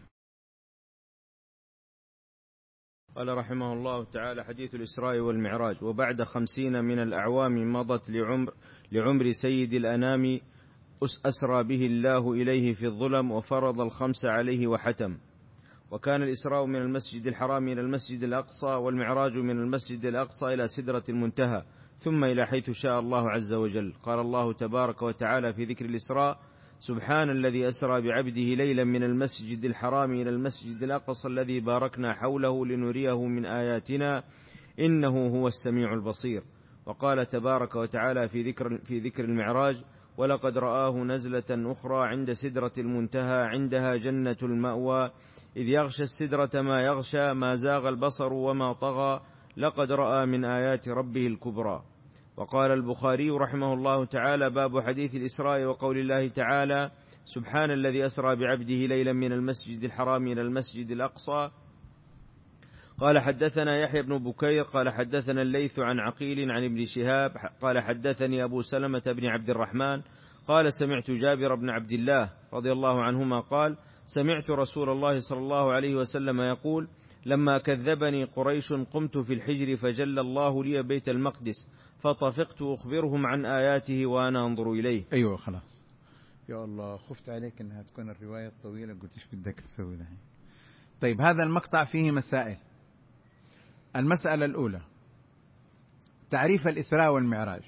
قال رحمه الله تعالى: حديث الإسراء والمعراج. وبعد خمسين من الأعوام مضت لعمر, لعمر سيد الأنام أسرى به الله إليه في الظلم وفرض الخمس عليه وحتم. وكان الإسراء من المسجد الحرام إلى المسجد الأقصى، والمعراج من المسجد الأقصى إلى سدرة المنتهى، ثم إلى حيث شاء الله عز وجل. قال الله تبارك وتعالى في ذكر الإسراء: سبحان الذي أسرى بعبده ليلا من المسجد الحرام إلى المسجد الأقصى الذي باركنا حوله لنريه من آياتنا إنه هو السميع البصير. وقال تبارك وتعالى في ذكر, في ذكر المعراج: ولقد رآه نزلة أخرى عند سدرة المنتهى عندها جنة المأوى إذ يغشى السدرة ما يغشى ما زاغ البصر وما طغى لقد رأى من آيات ربه الكبرى. وقال البخاري رحمه الله تعالى: باب حديث الإسراء وقول الله تعالى: سبحان الذي أسرى بعبده ليلا من المسجد الحرام إلى المسجد الأقصى. قال حدثنا يحيى بن بكير قال حدثنا الليث عن عقيل عن ابن شهاب قال حدثني أبو سلمة بن عبد الرحمن قال سمعت جابر بن عبد الله رضي الله عنهما قال: سمعت رسول الله صلى الله عليه وسلم يقول: لما كذبني قريش قمت في الحجر فجل الله لي بيت المقدس فطفقت أخبرهم عن آياته وأنا أنظر إليه. أيوة خلاص. يا الله خفت عليك أنها تكون الرواية الطويلة، قلت إيش بدك تسوي ذا. طيب هذا المقطع فيه مسائل. المسألة الأولى تعريف الإسراء والمعراج.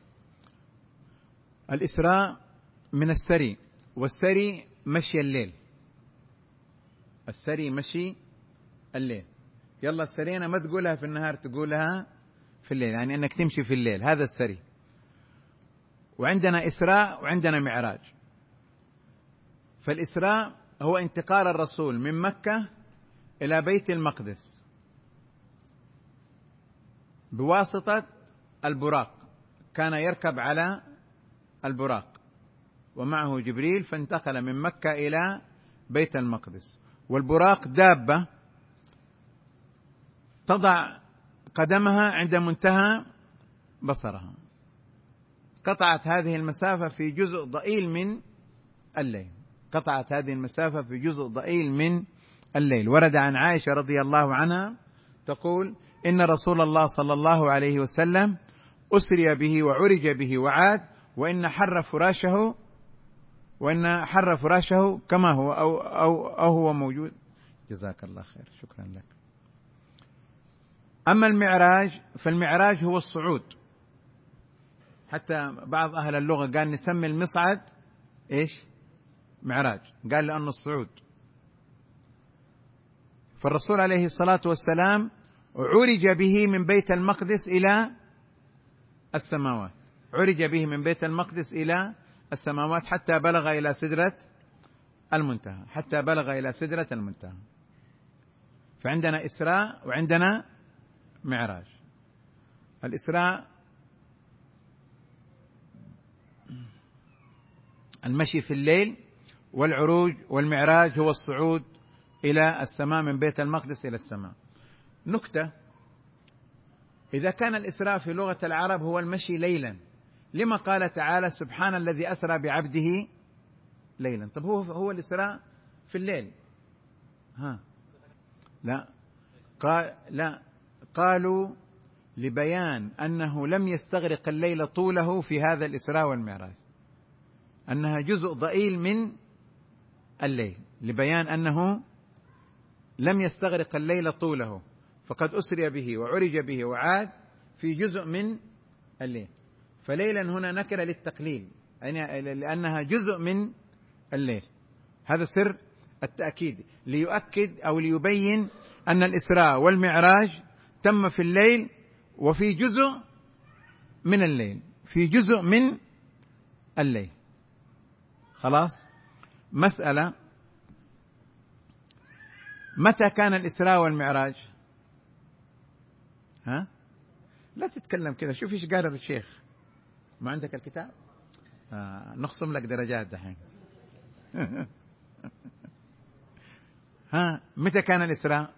الإسراء من السري، والسري مشي الليل. السري مشي الليل. يلا السرينا ما تقولها في النهار، تقولها في الليل، يعني أنك تمشي في الليل، هذا السري. وعندنا إسراء وعندنا معراج. فالإسراء هو انتقال الرسول من مكة إلى بيت المقدس بواسطة البراق، كان يركب على البراق ومعه جبريل، فانتقل من مكة إلى بيت المقدس. والبراق دابة تضع قدمها عند منتهى بصرها. قطعت هذه المسافة في جزء ضئيل من الليل، قطعت هذه المسافة في جزء ضئيل من الليل. ورد عن عائشة رضي الله عنها تقول: إن رسول الله صلى الله عليه وسلم أسري به وعرج به وعاد، وإن حر فراشه وإن حر فراشه كما هو أو, أو, أو هو موجود. جزاك الله خير، شكرا لك. أما المعراج فالمعراج هو الصعود. حتى بعض أهل اللغة قال نسمي المصعد إيش؟ معراج، قال لأنه الصعود. فالرسول عليه الصلاة والسلام عرج به من بيت المقدس إلى السماوات، عرج به من بيت المقدس إلى السماوات حتى بلغ إلى سدرة المنتهى، حتى بلغ إلى سدرة المنتهى. فعندنا إسراء وعندنا معراج. الإسراء المشي في الليل، والعروج والمعراج هو الصعود إلى السماء من بيت المقدس إلى السماء. نكتة: إذا كان الإسراء في لغة العرب هو المشي ليلا، لما قال تعالى سبحان الذي أسرى بعبده ليلا؟ طب هو هو الإسراء في الليل؟ ها لا قال لا قالوا لبيان أنه لم يستغرق الليل طوله في هذا الإسراء والمعراج، أنها جزء ضئيل من الليل، لبيان أنه لم يستغرق الليل طوله، فقد أسري به وعرج به وعاد في جزء من الليل. فليلا هنا نكرة للتقليل، يعني لأنها جزء من الليل. هذا سر التأكيد، ليؤكد أو ليبين أن الإسراء والمعراج تم في الليل، وفي جزء من الليل، في جزء من الليل. خلاص. مسألة: متى كان الإسراء والمعراج؟ ها؟ لا تتكلم كذا، شوف ايش قال الشيخ. ما عندك الكتاب؟ آه نخصم لك درجات دحين. ها، متى كان الإسراء؟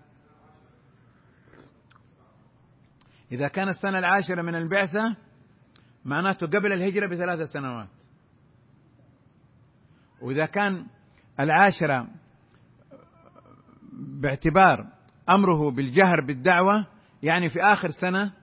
إذا كان السنة العاشرة من البعثة معناته قبل الهجرة بثلاث سنوات، وإذا كان العاشرة باعتبار أمره بالجهر بالدعوة يعني في آخر سنة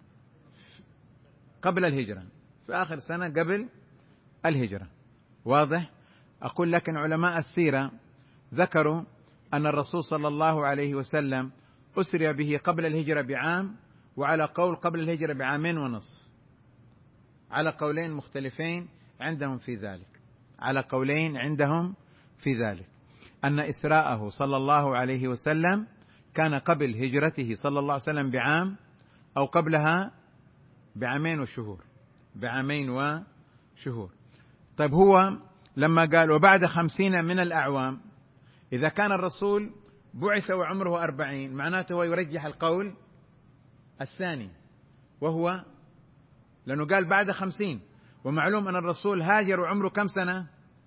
قبل الهجرة، في آخر سنة قبل الهجرة. واضح؟ أقول لكن علماء السيرة ذكروا أن الرسول صلى الله عليه وسلم أسري به قبل الهجرة بعام، وعلى قول قبل الهجرة بعامين ونصف، على قولين مختلفين عندهم في ذلك، على قولين عندهم في ذلك أن إسراءه صلى الله عليه وسلم كان قبل هجرته صلى الله عليه وسلم بعام، أو قبلها بعامين وشهور، بعامين وشهور. طيب هو لما قال وبعد خمسين من الأعوام، إذا كان الرسول بعث وعمره أربعين معناته هو يرجح القول الثاني، وهو لأنه قال بعد خمسين، ومعلوم أن الرسول هاجر وعمره كم سنة؟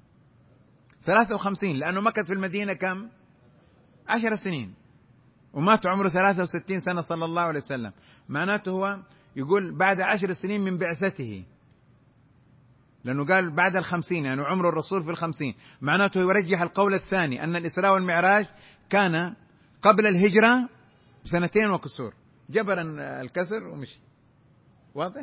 ثلاثة وخمسين، لأنه مكث في المدينة كم؟ عشر سنين، ومات عمره ثلاثة وستين سنة صلى الله عليه وسلم. معناته هو يقول بعد عشر سنين من بعثته، لأنه قال بعد الخمسين، يعني عمر الرسول في الخمسين، معناته يرجح القول الثاني أن الإسراء والمعراج كان قبل الهجرة بسنتين وكسور، جبر الكسر ومشي. واضح؟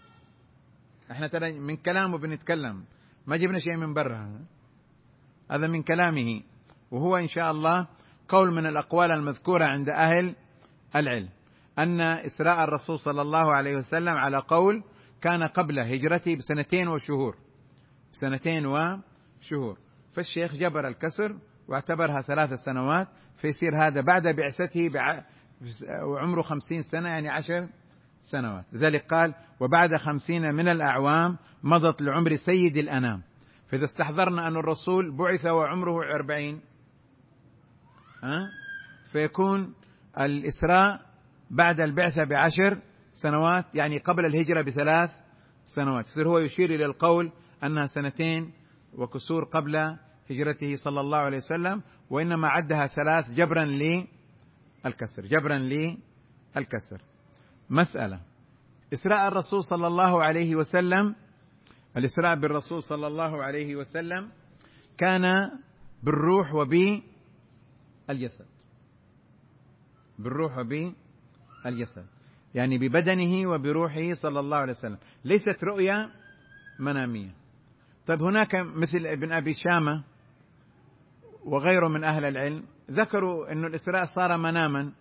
احنا ترى من كلامه بنتكلم، ما جبنا شيء من برا، هذا من كلامه، وهو إن شاء الله قول من الأقوال المذكورة عند أهل العلم أن إسراء الرسول صلى الله عليه وسلم على قول كان قبل هجرته بسنتين وشهور، بسنتين وشهور، فالشيخ جبر الكسر واعتبرها ثلاث سنوات، فيصير هذا بعد بعثته بع... وعمره خمسين سنة، يعني عشر سنوات. لذلك قال وبعد خمسين من الأعوام مضت لعمر سيد الأنام. فإذا استحضرنا أن الرسول بعث وعمره أربعين، أه؟ فيكون الإسراء بعد البعثة بعشر سنوات، يعني قبل الهجرة بثلاث سنوات. يصير هو يشير إلى القول أنها سنتين وكسور قبل هجرته صلى الله عليه وسلم، وإنما عدها ثلاث جبرا للكسر، جبرا للكسر. مسألة: إسراء الرسول صلى الله عليه وسلم، الإسراء بالرسول صلى الله عليه وسلم كان بالروح وبالجسد، بالروح وبالجسد، يعني ببدنه وبروحه صلى الله عليه وسلم، ليست رؤيا منامية. طيب هناك مثل ابن أبي شامة وغيره من أهل العلم ذكروا أن الإسراء صار مناما.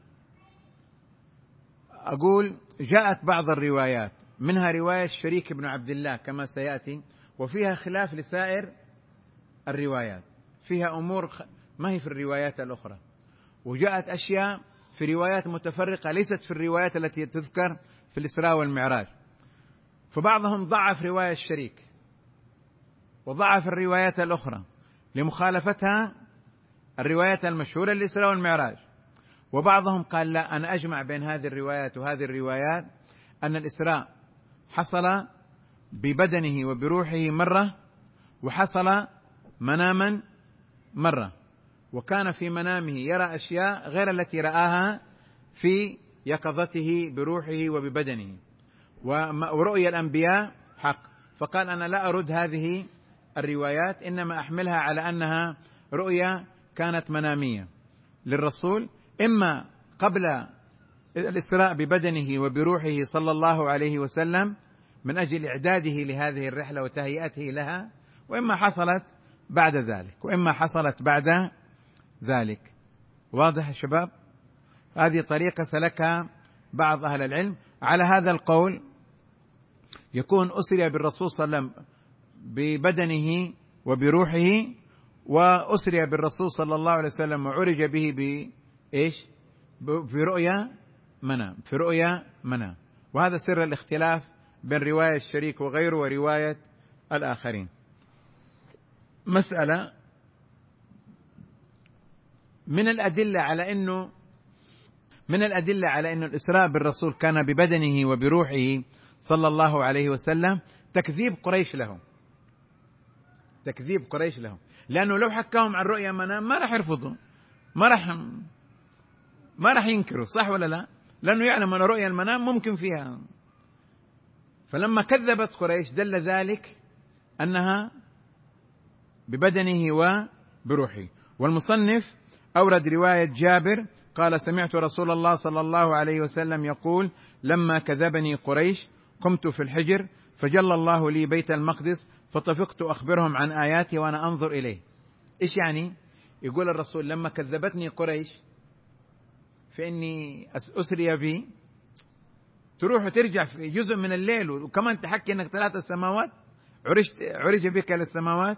أقول جاءت بعض الروايات، منها رواية شريك بن عبد الله كما سيأتي، وفيها خلاف لسائر الروايات، فيها أمور ما هي في الروايات الأخرى، وجاءت أشياء في روايات متفرقة ليست في الروايات التي تذكر في الإسراء والمعراج. فبعضهم ضعف رواية الشريك، وضعف الروايات الأخرى لمخالفتها الروايات المشهورة للإسراء والمعراج. وبعضهم قال لا، أنا أجمع بين هذه الروايات وهذه الروايات أن الإسراء حصل ببدنه وبروحه مرة، وحصل مناما مرة، وكان في منامه يرى أشياء غير التي رآها في يقظته بروحه وببدنه، ورؤيا الأنبياء حق. فقال أنا لا أرد هذه الروايات، إنما أحملها على أنها رؤيا كانت منامية للرسول، إما قبل الإسراء ببدنه وبروحه صلى الله عليه وسلم من أجل إعداده لهذه الرحلة وتهيئته لها، وإما حصلت بعد ذلك وإما حصلت بعد ذلك. واضح يا شباب؟ هذه طريقة سلكها بعض أهل العلم. على هذا القول يكون أسري بالرسول صلى الله عليه وسلم ببدنه وبروحه، وأسري بالرسول صلى الله عليه وسلم وعرج به بإيش؟ في رؤيا منام، في رؤيا منام. وهذا سر الاختلاف بين رواية الشريك وغيره ورواية الآخرين. مسألة من الأدلة على أنه من الأدلة على أن الإسراء بالرسول كان ببدنه وبروحه صلى الله عليه وسلم تكذيب قريش لهم، تكذيب قريش لهم، لأنه لو حكاهم عن رؤيا منام ما راح يرفضوا، ما راح ما راح ينكروا، صح ولا لا؟ لأنه يعلم أن رؤيا المنام ممكن فيها. فلما كذبت قريش دل ذلك أنها ببدنه وبروحه. والمصنف أورد رواية جابر قال سمعت رسول الله صلى الله عليه وسلم يقول لما كذبني قريش قمت في الحجر فجل الله لي بيت المقدس فطفقت أخبرهم عن آياتي وأنا أنظر إليه. إيش يعني؟ يقول الرسول لما كذبتني قريش فإني أسري بي، تروح وترجع في جزء من الليل وكمان تحكي أنك ثلاث السماوات عرجت عرج بك للسماوات،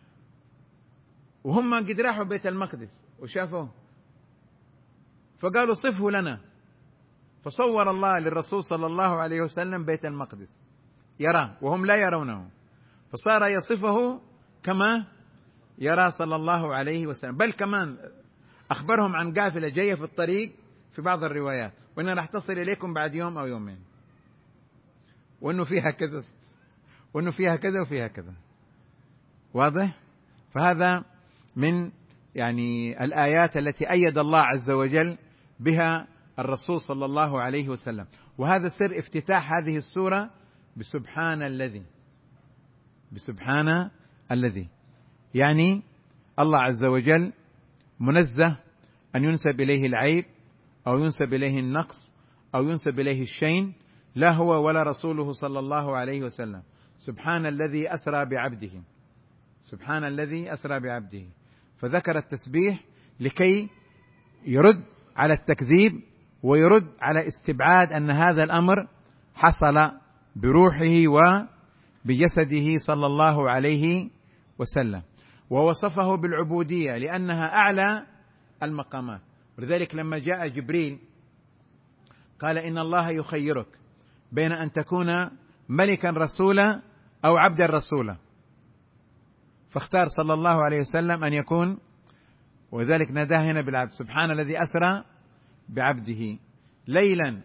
وهم قد راحوا بيت المقدس وشافوه فقالوا صفه لنا، فصور الله للرسول صلى الله عليه وسلم بيت المقدس يراه وهم لا يرونه، فصار يصفه كما يرى صلى الله عليه وسلم. بل كمان أخبرهم عن قافلة جاية في الطريق في بعض الروايات وإنها راح تصل إليكم بعد يوم أو يومين، وإنه فيها كذا وإنه فيها كذا وفيها كذا. واضح؟ فهذا من يعني الآيات التي أيد الله عز وجل بها الرسول صلى الله عليه وسلم. وهذا سر افتتاح هذه السورة بسبحان الذي، بسبحان الذي، يعني الله عز وجل منزه أن ينسب إليه العيب أو ينسب إليه النقص أو ينسب إليه الشين، لا هو ولا رسوله صلى الله عليه وسلم. سبحان الذي أسرى بعبده، سبحان الذي أسرى بعبده، فذكر التسبيح لكي يرد على التكذيب ويرد على استبعاد أن هذا الأمر حصل بروحه وبجسده صلى الله عليه وسلم. ووصفه بالعبودية لأنها أعلى المقامات. ولذلك لما جاء جبريل قال إن الله يخيرك بين أن تكون ملكا رسولا أو عبدا رسولا، فاختار صلى الله عليه وسلم أن يكون، وذلك ناداه هنا بالعبد. سبحان الذي أسرى بعبده ليلا،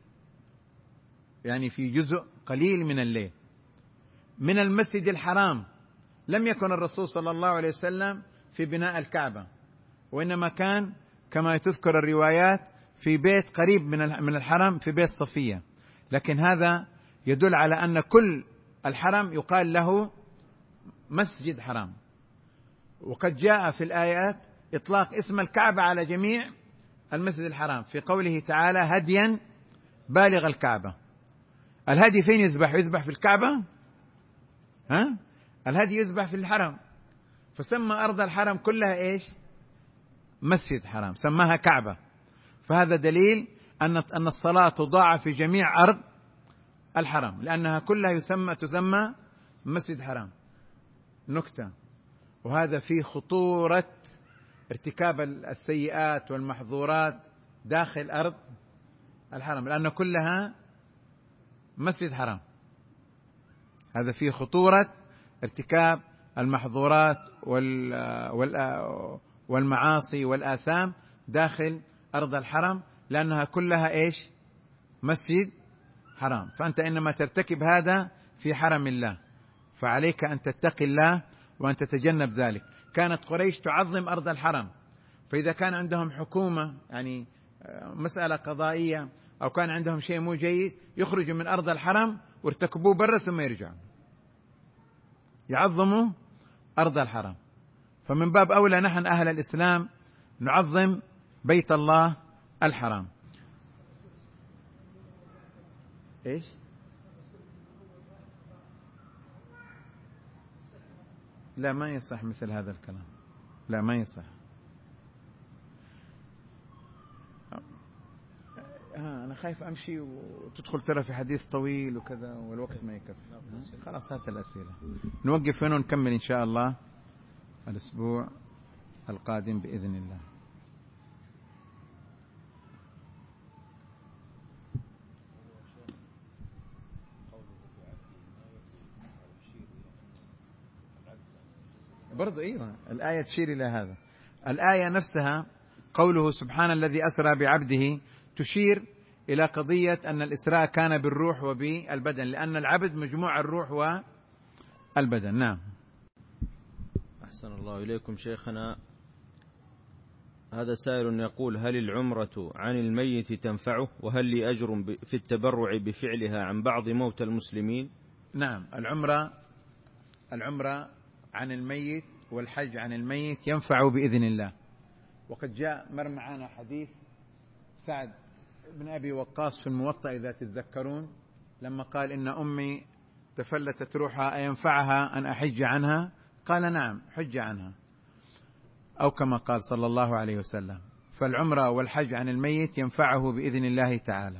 يعني في جزء قليل من الليل، من المسجد الحرام. لم يكن الرسول صلى الله عليه وسلم في بناء الكعبة، وإنما كان كما تذكر الروايات في بيت قريب من الحرم في بيت صفية، لكن هذا يدل على أن كل الحرم يقال له مسجد حرام. وقد جاء في الآيات إطلاق اسم الكعبة على جميع المسجد الحرام في قوله تعالى هديا بالغ الكعبة. الهدي فين يذبح؟ يذبح في الكعبة؟ ها؟ الهدي يذبح في الحرم، فسمى أرض الحرم كلها إيش؟ مسجد حرام، سماها كعبة. فهذا دليل أن أن الصلاة تضاع في جميع أرض الحرم لأنها كلها يسمى تسمى مسجد حرام. نكتة، وهذا فيه خطورة ارتكاب السيئات والمحظورات داخل أرض الحرم لأن كلها مسجد حرام. هذا فيه خطورة ارتكاب المحظورات والمعاصي والآثام داخل أرض الحرم، لأنها كلها إيش؟ مسجد حرام. فأنت إنما ترتكب هذا في حرم الله، فعليك أن تتقي الله وأن تتجنب ذلك. كانت قريش تعظم أرض الحرم، فإذا كان عندهم حكومة يعني مسألة قضائية أو كان عندهم شيء مو جيد يخرجوا من أرض الحرم وارتكبوه برا ثم يرجعوا يعظموا أرض الحرم. فمن باب أولى نحن أهل الإسلام نعظم بيت الله الحرام. إيش؟ لا، ما يصح مثل هذا الكلام، لا ما يصح. آه أنا خايف أمشي وتدخل ترى في حديث طويل وكذا والوقت ما يكفي. خلاص هات الأسئلة، نوقف هنا ونكمل إن شاء الله الأسبوع القادم بإذن الله. برضو أيوة الآية تشير إلى هذا. الآية نفسها قوله سبحان الذي أسرى بعبده تشير إلى قضية أن الإسراء كان بالروح وبالبدن، لأن العبد مجموع الروح والبدن. نعم. أحسن الله إليكم شيخنا. هذا سائل يقول: هل العمرة عن الميت تنفعه؟ وهل لي أجر في التبرع بفعلها عن بعض موتى المسلمين؟ نعم، العمرة العمرة عن الميت والحج عن الميت ينفع بإذن الله. وقد جاء مر معنا حديث سعد بن أبي وقاص في الموطأ إذا تتذكرون، لما قال إن أمي تفلتت روحها أينفعها أن أحج عنها؟ قال نعم، حج عنها، أو كما قال صلى الله عليه وسلم. فالعمرة والحج عن الميت ينفعه بإذن الله تعالى.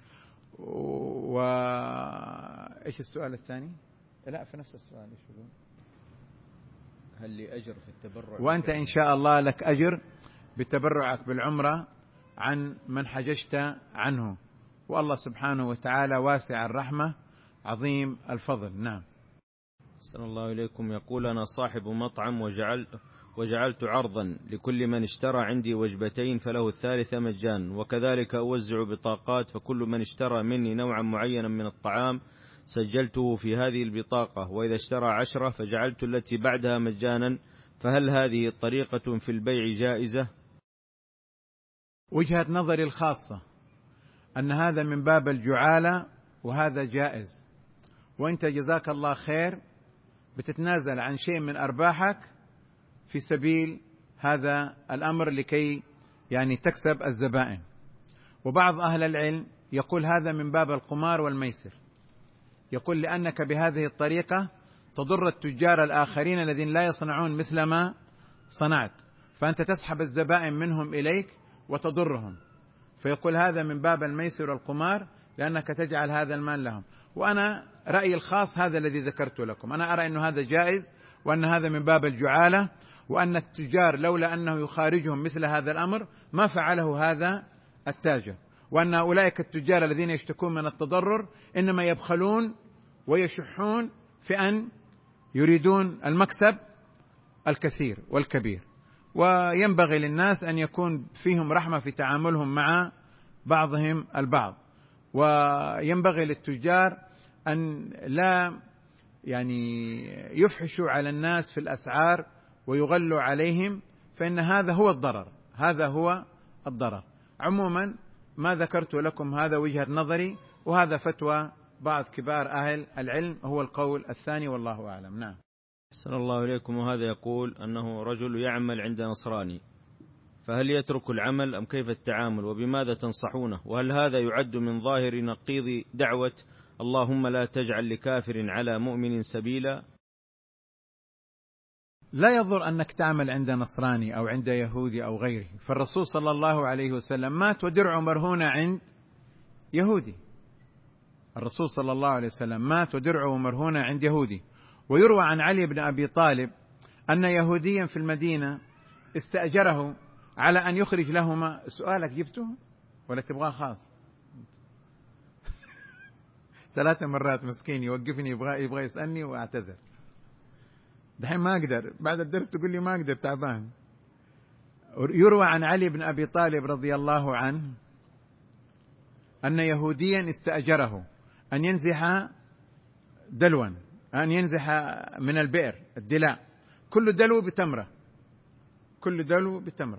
وإيش السؤال الثاني؟ لا في نفس السؤال. إيش يقول؟ هل لي أجر في التبرع؟ وأنت إن شاء الله لك أجر بتبرعك بالعمرة عن من حججت عنه، والله سبحانه وتعالى واسع الرحمة عظيم الفضل. نعم. أحسن الله إليكم. يقول: أنا صاحب مطعم وجعل وجعلت عرضا لكل من اشترى عندي وجبتين فله الثالثة مجان، وكذلك أوزع بطاقات، فكل من اشترى مني نوعا معينا من الطعام سجلته في هذه البطاقة، وإذا اشترى عشرة فجعلت التي بعدها مجانا، فهل هذه طريقة في البيع جائزة؟ وجهة نظري الخاصة أن هذا من باب الجعالة وهذا جائز، وأنت جزاك الله خير بتتنازل عن شيء من أرباحك في سبيل هذا الأمر لكي يعني تكسب الزبائن. وبعض أهل العلم يقول هذا من باب القمار والميسر، يقول لأنك بهذه الطريقة تضر التجار الآخرين الذين لا يصنعون مثل ما صنعت، فأنت تسحب الزبائن منهم إليك وتضرهم، فيقول هذا من باب الميسر والقمار لأنك تجعل هذا المال لهم. وأنا رأيي الخاص هذا الذي ذكرت لكم، أنا أرى أن هذا جائز، وأن هذا من باب الجعالة، وأن التجار لولا أنه يخارجهم مثل هذا الأمر ما فعله هذا التاجر، وأن أولئك التجار الذين يشتكون من التضرر إنما يبخلون ويشحون في أن يريدون المكسب الكثير والكبير. وينبغي للناس أن يكون فيهم رحمة في تعاملهم مع بعضهم البعض، وينبغي للتجار أن لا يعني يفحشوا على الناس في الأسعار ويغلوا عليهم، فإن هذا هو الضرر، هذا هو الضرر. عموما ما ذكرت لكم هذا وجهة نظري، وهذا فتوى بعض كبار أهل العلم، هو القول الثاني والله أعلم. نعم. أحسن الله إليكم. وهذا يقول أنه رجل يعمل عند نصراني، فهل يترك العمل أم كيف التعامل، وبماذا تنصحونه؟ وهل هذا يعد من ظاهر نقيض دعوة اللهم لا تجعل لكافر على مؤمن سبيلا؟ لا يضر أنك تعمل عند نصراني أو عند يهودي أو غيره، فالرسول صلى الله عليه وسلم مات ودرعه مرهونة عند يهودي، الرسول صلى الله عليه وسلم مات ودرعه مرهونة عند يهودي. ويروى عن علي بن أبي طالب أن يهوديا في المدينة استأجره على أن يخرج لهما. سؤالك جبته ولا تبغاه خاص؟ ثلاث مرات مسكين يوقفني يبغى يبغى يسألني وأعتذر. دحين ما أقدر، بعد الدرس تقول لي ما أقدر تعبان. يروى عن علي بن أبي طالب رضي الله عنه أن يهوديا استأجره أن ينزح دلوا، أن ينزح من البئر الدلاء، كل دلو بتمرة، كل دلو بتمرة.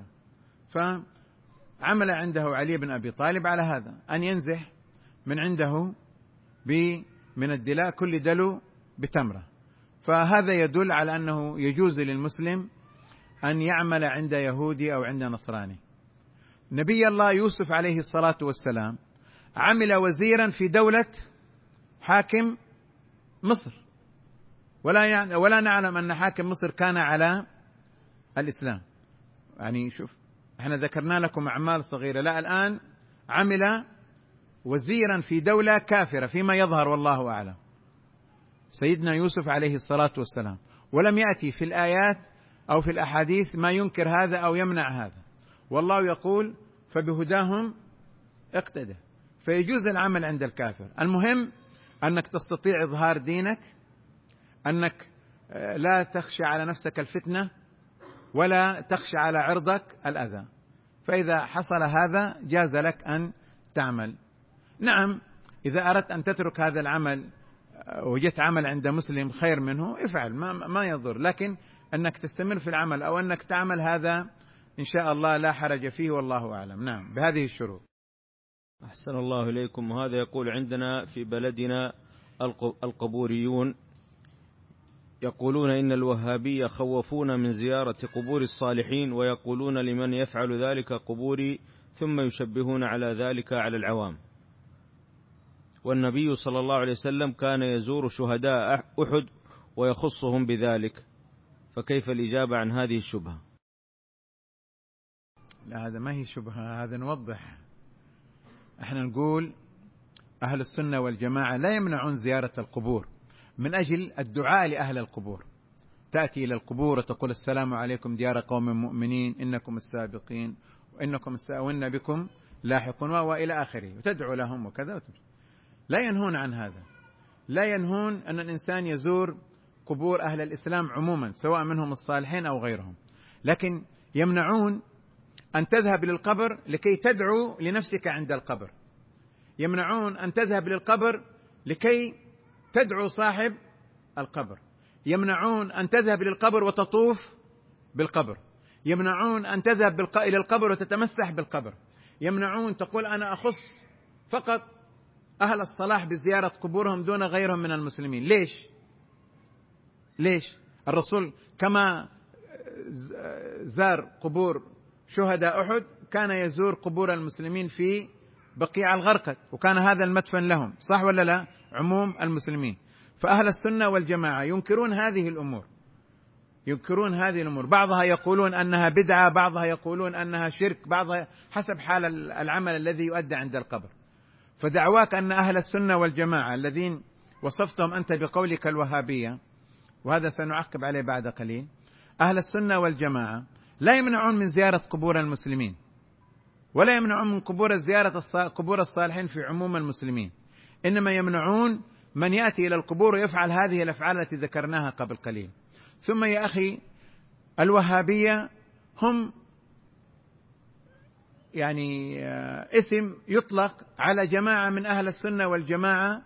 فعمل عنده علي بن أبي طالب على هذا، أن ينزح من عنده من الدلاء كل دلو بتمرة. فهذا يدل على أنه يجوز للمسلم أن يعمل عند يهودي أو عند نصراني. نبي الله يوسف عليه الصلاة والسلام عمل وزيرا في دولة حاكم مصر، ولا يعني ولا نعلم أن حاكم مصر كان على الإسلام. يعني شوف، احنا ذكرنا لكم أعمال صغيرة، لا الآن عمل وزيرا في دولة كافرة فيما يظهر والله أعلم، سيدنا يوسف عليه الصلاة والسلام. ولم يأتي في الآيات أو في الأحاديث ما ينكر هذا أو يمنع هذا، والله يقول فبهداهم اقتدى. فيجوز العمل عند الكافر. المهم أنك تستطيع إظهار دينك، أنك لا تخشى على نفسك الفتنة ولا تخشى على عرضك الأذى. فإذا حصل هذا جاز لك أن تعمل. نعم، إذا أردت أن تترك هذا العمل وجدت عمل عند مسلم خير منه افعل، ما, ما يضر، لكن أنك تستمر في العمل أو أنك تعمل هذا إن شاء الله لا حرج فيه والله أعلم. نعم، بهذه الشروط. أحسن الله إليكم. وهذا يقول عندنا في بلدنا القبوريون يقولون إن الوهابية خوفونا من زيارة قبور الصالحين، ويقولون لمن يفعل ذلك قبوري، ثم يشبهون على ذلك على العوام. والنبي صلى الله عليه وسلم كان يزور شهداء أحد ويخصهم بذلك، فكيف الإجابة عن هذه الشبهة؟ لا، هذا ما هي شبهة، هذا نوضح. احنا نقول أهل السنة والجماعة لا يمنعون زيارة القبور من أجل الدعاء لأهل القبور. تأتي إلى القبور وتقول السلام عليكم ديار قوم مؤمنين إنكم السابقين وإنكم وإن بكم لاحقون وإلى آخره، وتدعو لهم وكذا. لا ينهون عن هذا، لا ينهون أن الإنسان يزور قبور أهل الإسلام عموما سواء منهم الصالحين أو غيرهم، لكن يمنعون أن تذهب للقبر لكي تدعو لنفسك عند القبر، يمنعون أن تذهب للقبر لكي تدعو صاحب القبر، يمنعون أن تذهب للقبر وتطوف بالقبر، يمنعون أن تذهب إلى القبر وتتمسح بالقبر، يمنعون تقول أنا أخص فقط أهل الصلاح بزيارة قبورهم دون غيرهم من المسلمين. ليش؟ ليش؟ الرسول كما زار قبور شهداء أحد كان يزور قبور المسلمين في بقيع الغرقد، وكان هذا المدفن لهم، صح ولا لا؟ عموم المسلمين. فأهل السنة والجماعة ينكرون هذه الأمور، ينكرون هذه الأمور، بعضها يقولون أنها بدعة، بعضها يقولون أنها شرك، بعضها حسب حال العمل الذي يؤدى عند القبر. فدعواك أن أهل السنة والجماعة الذين وصفتهم أنت بقولك الوهابية، وهذا سنعقب عليه بعد قليل، أهل السنة والجماعة لا يمنعون من زيارة قبور المسلمين، ولا يمنعون من قبور زيارة قبور الصالحين في عموم المسلمين، إنما يمنعون من يأتي إلى القبور ويفعل هذه الأفعال التي ذكرناها قبل قليل. ثم يا أخي، الوهابية هم يعني اسم يطلق على جماعة من أهل السنة والجماعة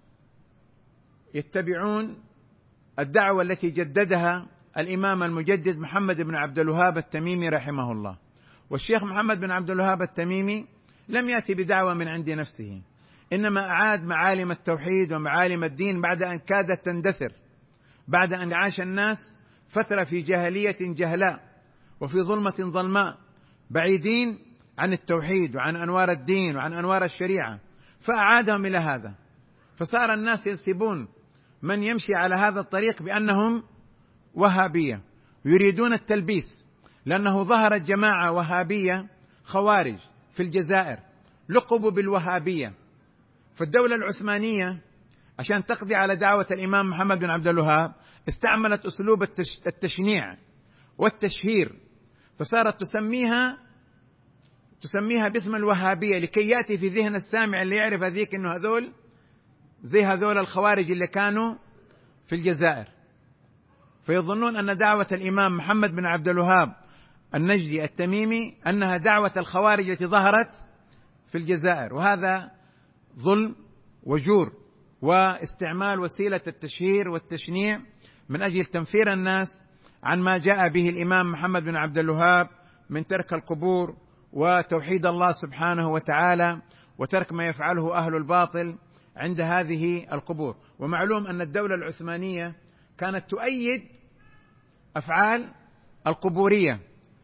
يتبعون الدعوة التي جددها الإمام المجدد محمد بن عبد الوهاب التميمي رحمه الله. والشيخ محمد بن عبد الوهاب التميمي لم يأتي بدعوة من عند نفسه، إنما أعاد معالم التوحيد ومعالم الدين بعد أن كادت تندثر، بعد أن عاش الناس فترة في جاهلية جهلاء وفي ظلمة ظلماء بعيدين عن التوحيد وعن أنوار الدين وعن أنوار الشريعة، فأعادهم إلى هذا. فصار الناس ينسبون من يمشي على هذا الطريق بأنهم وهابية، يريدون التلبيس، لأنه ظهرت جماعة وهابية خوارج في الجزائر لقبوا بالوهابية. فالدولة العثمانية عشان تقضي على دعوة الإمام محمد بن عبد الوهاب استعملت أسلوب التشنيع والتشهير، فصارت تسميها تسميها باسم الوهابية لكي يأتي في ذهن السامع اللي يعرف هذيك إنه هذول زي هذول الخوارج اللي كانوا في الجزائر. فيظنون أن دعوة الإمام محمد بن عبد الوهاب النجدي التميمي أنها دعوة الخوارج التي ظهرت في الجزائر، وهذا ظلم وجور واستعمال وسيلة التشهير والتشنيع من أجل تنفير الناس عن ما جاء به الإمام محمد بن عبد الوهاب من ترك القبور وتوحيد الله سبحانه وتعالى وترك ما يفعله أهل الباطل عند هذه القبور. ومعلوم أن الدولة العثمانية كانت تؤيد أفعال القبورية.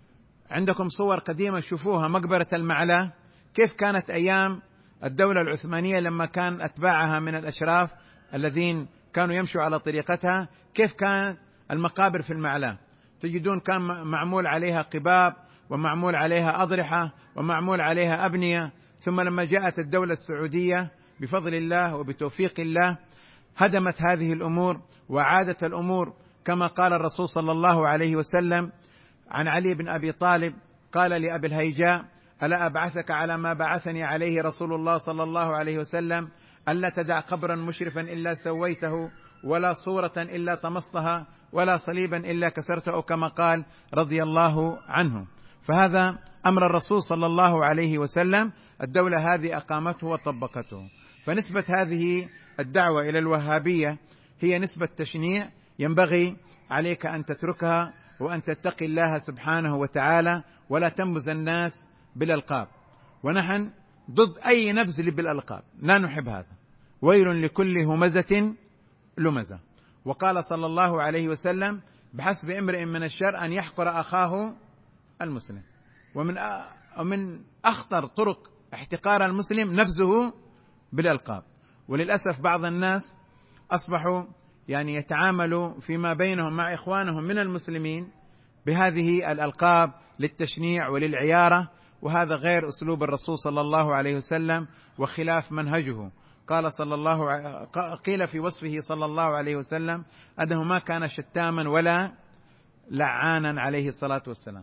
عندكم صور قديمة شوفوها، مقبرة المعلى كيف كانت أيام الدولة العثمانية لما كان أتباعها من الأشراف الذين كانوا يمشوا على طريقتها، كيف كانت المقابر في المعلى. تجدون كان معمول عليها قباب ومعمول عليها أضرحة ومعمول عليها أبنية. ثم لما جاءت الدولة السعودية بفضل الله وبتوفيق الله هدمت هذه الأمور وعادت الأمور كما قال الرسول صلى الله عليه وسلم عن علي بن أبي طالب، قال لأبي الهيجاء: ألا أبعثك على ما بعثني عليه رسول الله صلى الله عليه وسلم، ألا تدع قبرا مشرفا إلا سويته، ولا صورة إلا طمستها، ولا صليبا إلا كسرته، أو كما قال رضي الله عنه. فهذا أمر الرسول صلى الله عليه وسلم، الدولة هذه أقامته وطبقته. فنسبة هذه الدعوة إلى الوهابية هي نسبة تشنيع ينبغي عليك أن تتركها وأن تتقي الله سبحانه وتعالى ولا تنبذ الناس بالألقاب. ونحن ضد أي نبذ بالألقاب، لا نحب هذا. ويل لكل همزة لمزة. وقال صلى الله عليه وسلم: بحسب امرئ من الشر أن يحقر أخاه المسلم. ومن ومن أخطر طرق احتقار المسلم نبذه بالألقاب. وللأسف بعض الناس أصبحوا يعني يتعاملوا فيما بينهم مع إخوانهم من المسلمين بهذه الألقاب للتشنيع وللعيارة، وهذا غير أسلوب الرسول صلى الله عليه وسلم وخلاف منهجه. قال صلى الله ع... قيل في وصفه صلى الله عليه وسلم أنه ما كان شتاما ولا لعانا عليه الصلاة والسلام.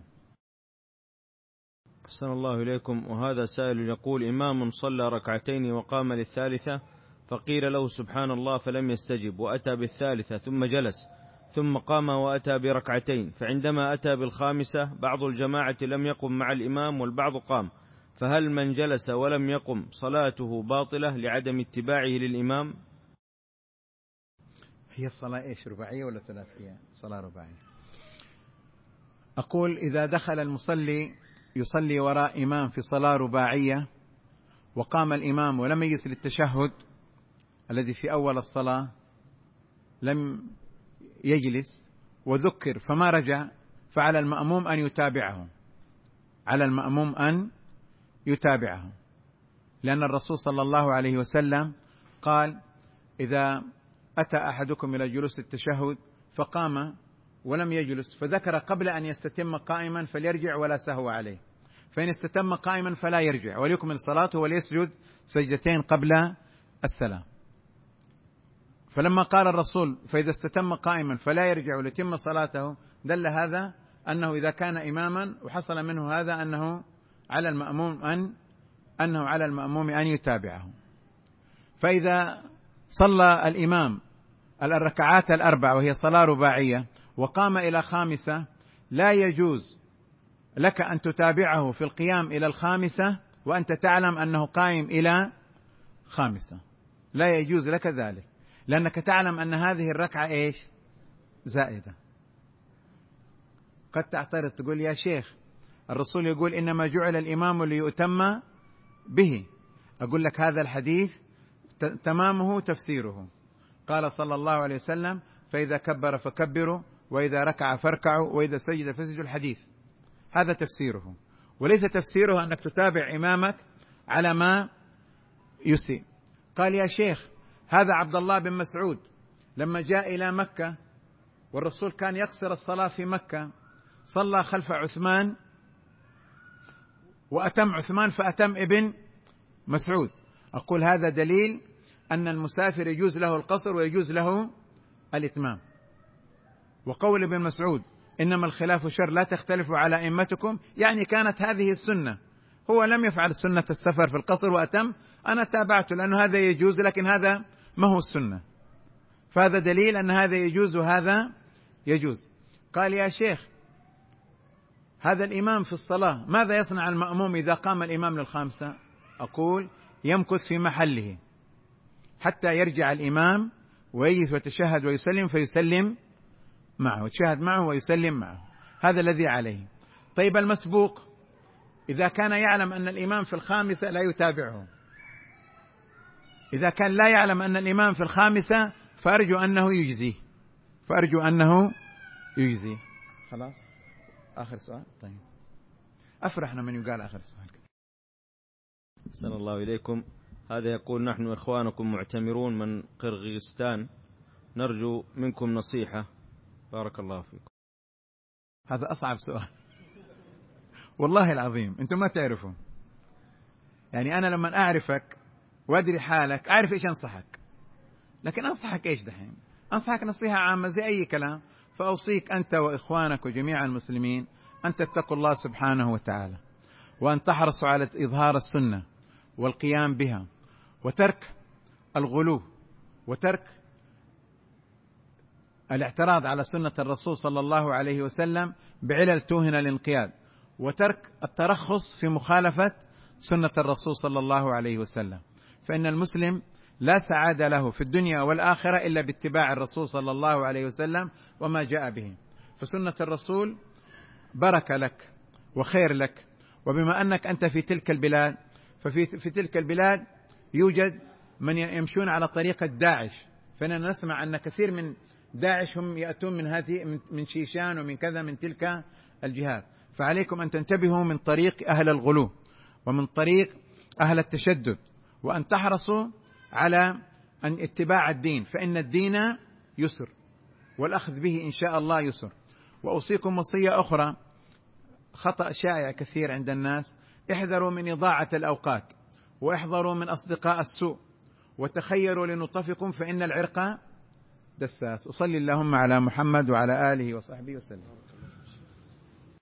أحسن الله إليكم. وهذا سائل يقول: إمام صلى ركعتين وقام للثالثة فقيل له سبحان الله فلم يستجب، وأتى بالثالثة ثم جلس، ثم قام وأتى بركعتين، فعندما أتى بالخامسة بعض الجماعة لم يقم مع الإمام والبعض قام، فهل من جلس ولم يقم صلاته باطلة لعدم اتباعه للإمام؟ هي الصلاة إيش، رباعية ولا ثلاثية؟ صلاة رباعية. أقول إذا دخل المصلي يصلي وراء إمام في صلاة رباعية وقام الإمام ولم يجلس للتشهد الذي في أول الصلاة، لم يجلس وذكر فما رجع، فعلى المأموم أن يتابعه، على المأموم أن يتابعه، لأن الرسول صلى الله عليه وسلم قال: إذا أتى أحدكم إلى جلوس التشهد فقام ولم يجلس فذكر قبل أن يستتم قائما فليرجع ولا سهو عليه، فإن استتم قائما فلا يرجع وليكمل صلاته وليسجد سجدتين قبل السلام. فلما قال الرسول فإذا استتم قائما فلا يرجع وليتم صلاته، دل هذا أنه إذا كان إماما وحصل منه هذا أنه على المأموم أن أنه على المأموم أن يتابعه. فإذا صلى الإمام الركعات الأربع وهي صلاة رباعية وقام إلى خامسة، لا يجوز لك أن تتابعه في القيام إلى الخامسة وأنت تعلم أنه قائم إلى خامسة، لا يجوز لك ذلك، لأنك تعلم أن هذه الركعة إيش؟ زائدة. قد تعترض تقول: يا شيخ الرسول يقول إنما جعل الإمام ليؤتم به. أقول لك هذا الحديث تمامه تفسيره. قال صلى الله عليه وسلم: فإذا كبر فكبروا، وإذا ركع فاركعوا، وإذا سجد فسجدوا. الحديث هذا تفسيره، وليس تفسيره أنك تتابع إمامك على ما يسيء. قال: يا شيخ هذا عبد الله بن مسعود لما جاء إلى مكة والرسول كان يقصر الصلاة في مكة، صلى خلف عثمان وأتم عثمان فأتم ابن مسعود. أقول هذا دليل أن المسافر يجوز له القصر ويجوز له الإتمام. وقول ابن مسعود: إنما الخلاف شر لا تختلفوا على أئمتكم، يعني كانت هذه السنة، هو لم يفعل سنة السفر في القصر وأتم، أنا تابعته لأنه هذا يجوز، لكن هذا ما هو السنة. فهذا دليل أن هذا يجوز وهذا يجوز. قال يا شيخ هذا الإمام في الصلاة ماذا يصنع المأموم إذا قام الإمام للخامسة؟ أقول يمكث في محله حتى يرجع الإمام ويجلس ويتشهد ويسلم فيسلم معه، يتشهد معه ويسلم معه، هذا الذي عليه. طيب المسبوق إذا كان يعلم أن الإمام في الخامسة لا يتابعه، إذا كان لا يعلم أن الإمام في الخامسة فأرجو أنه يجزيه، فأرجو أنه يجزيه. خلاص آخر سؤال. طيب أفرحنا من يقال آخر سؤال. أحسن الله إليكم. هذا يقول نحن إخوانكم معتمرون من قرغيزستان، نرجو منكم نصيحة بارك الله فيكم. هذا أصعب سؤال والله العظيم، أنتم ما تعرفون. يعني أنا لما أعرفك وأدري حالك أعرف إيش أنصحك، لكن أنصحك إيش دحين؟ أنصحك نصيحة عامة زي أي كلام. فأوصيك أنت وإخوانك وجميع المسلمين أن تتقوا الله سبحانه وتعالى، وأن تحرصوا على إظهار السنة والقيام بها، وترك الغلو، وترك الاعتراض على سنة الرسول صلى الله عليه وسلم بعلل توهن الانقياد، وترك الترخص في مخالفة سنة الرسول صلى الله عليه وسلم. فإن المسلم لا سعادة له في الدنيا والآخرة إلا باتباع الرسول صلى الله عليه وسلم وما جاء به. فسنة الرسول بركة لك وخير لك. وبما أنك أنت في تلك البلاد، ففي في تلك البلاد يوجد من يمشون على طريقة داعش، فإننا نسمع أن كثير من داعش هم يأتون من هذه من شيشان ومن كذا من تلك الجهات. فعليكم أن تنتبهوا من طريق أهل الغلو ومن طريق أهل التشدد، وأن تحرصوا على أن اتباع الدين، فإن الدين يسر والأخذ به إن شاء الله يسر. وأوصيكم وصية أخرى، خطأ شائع كثير عند الناس: احذروا من إضاعة الأوقات، واحذروا من أصدقاء السوء، وتخيروا لنطفكم فإن العرق دساس. وصلي اللهم على محمد وعلى آله وصحبه وسلم.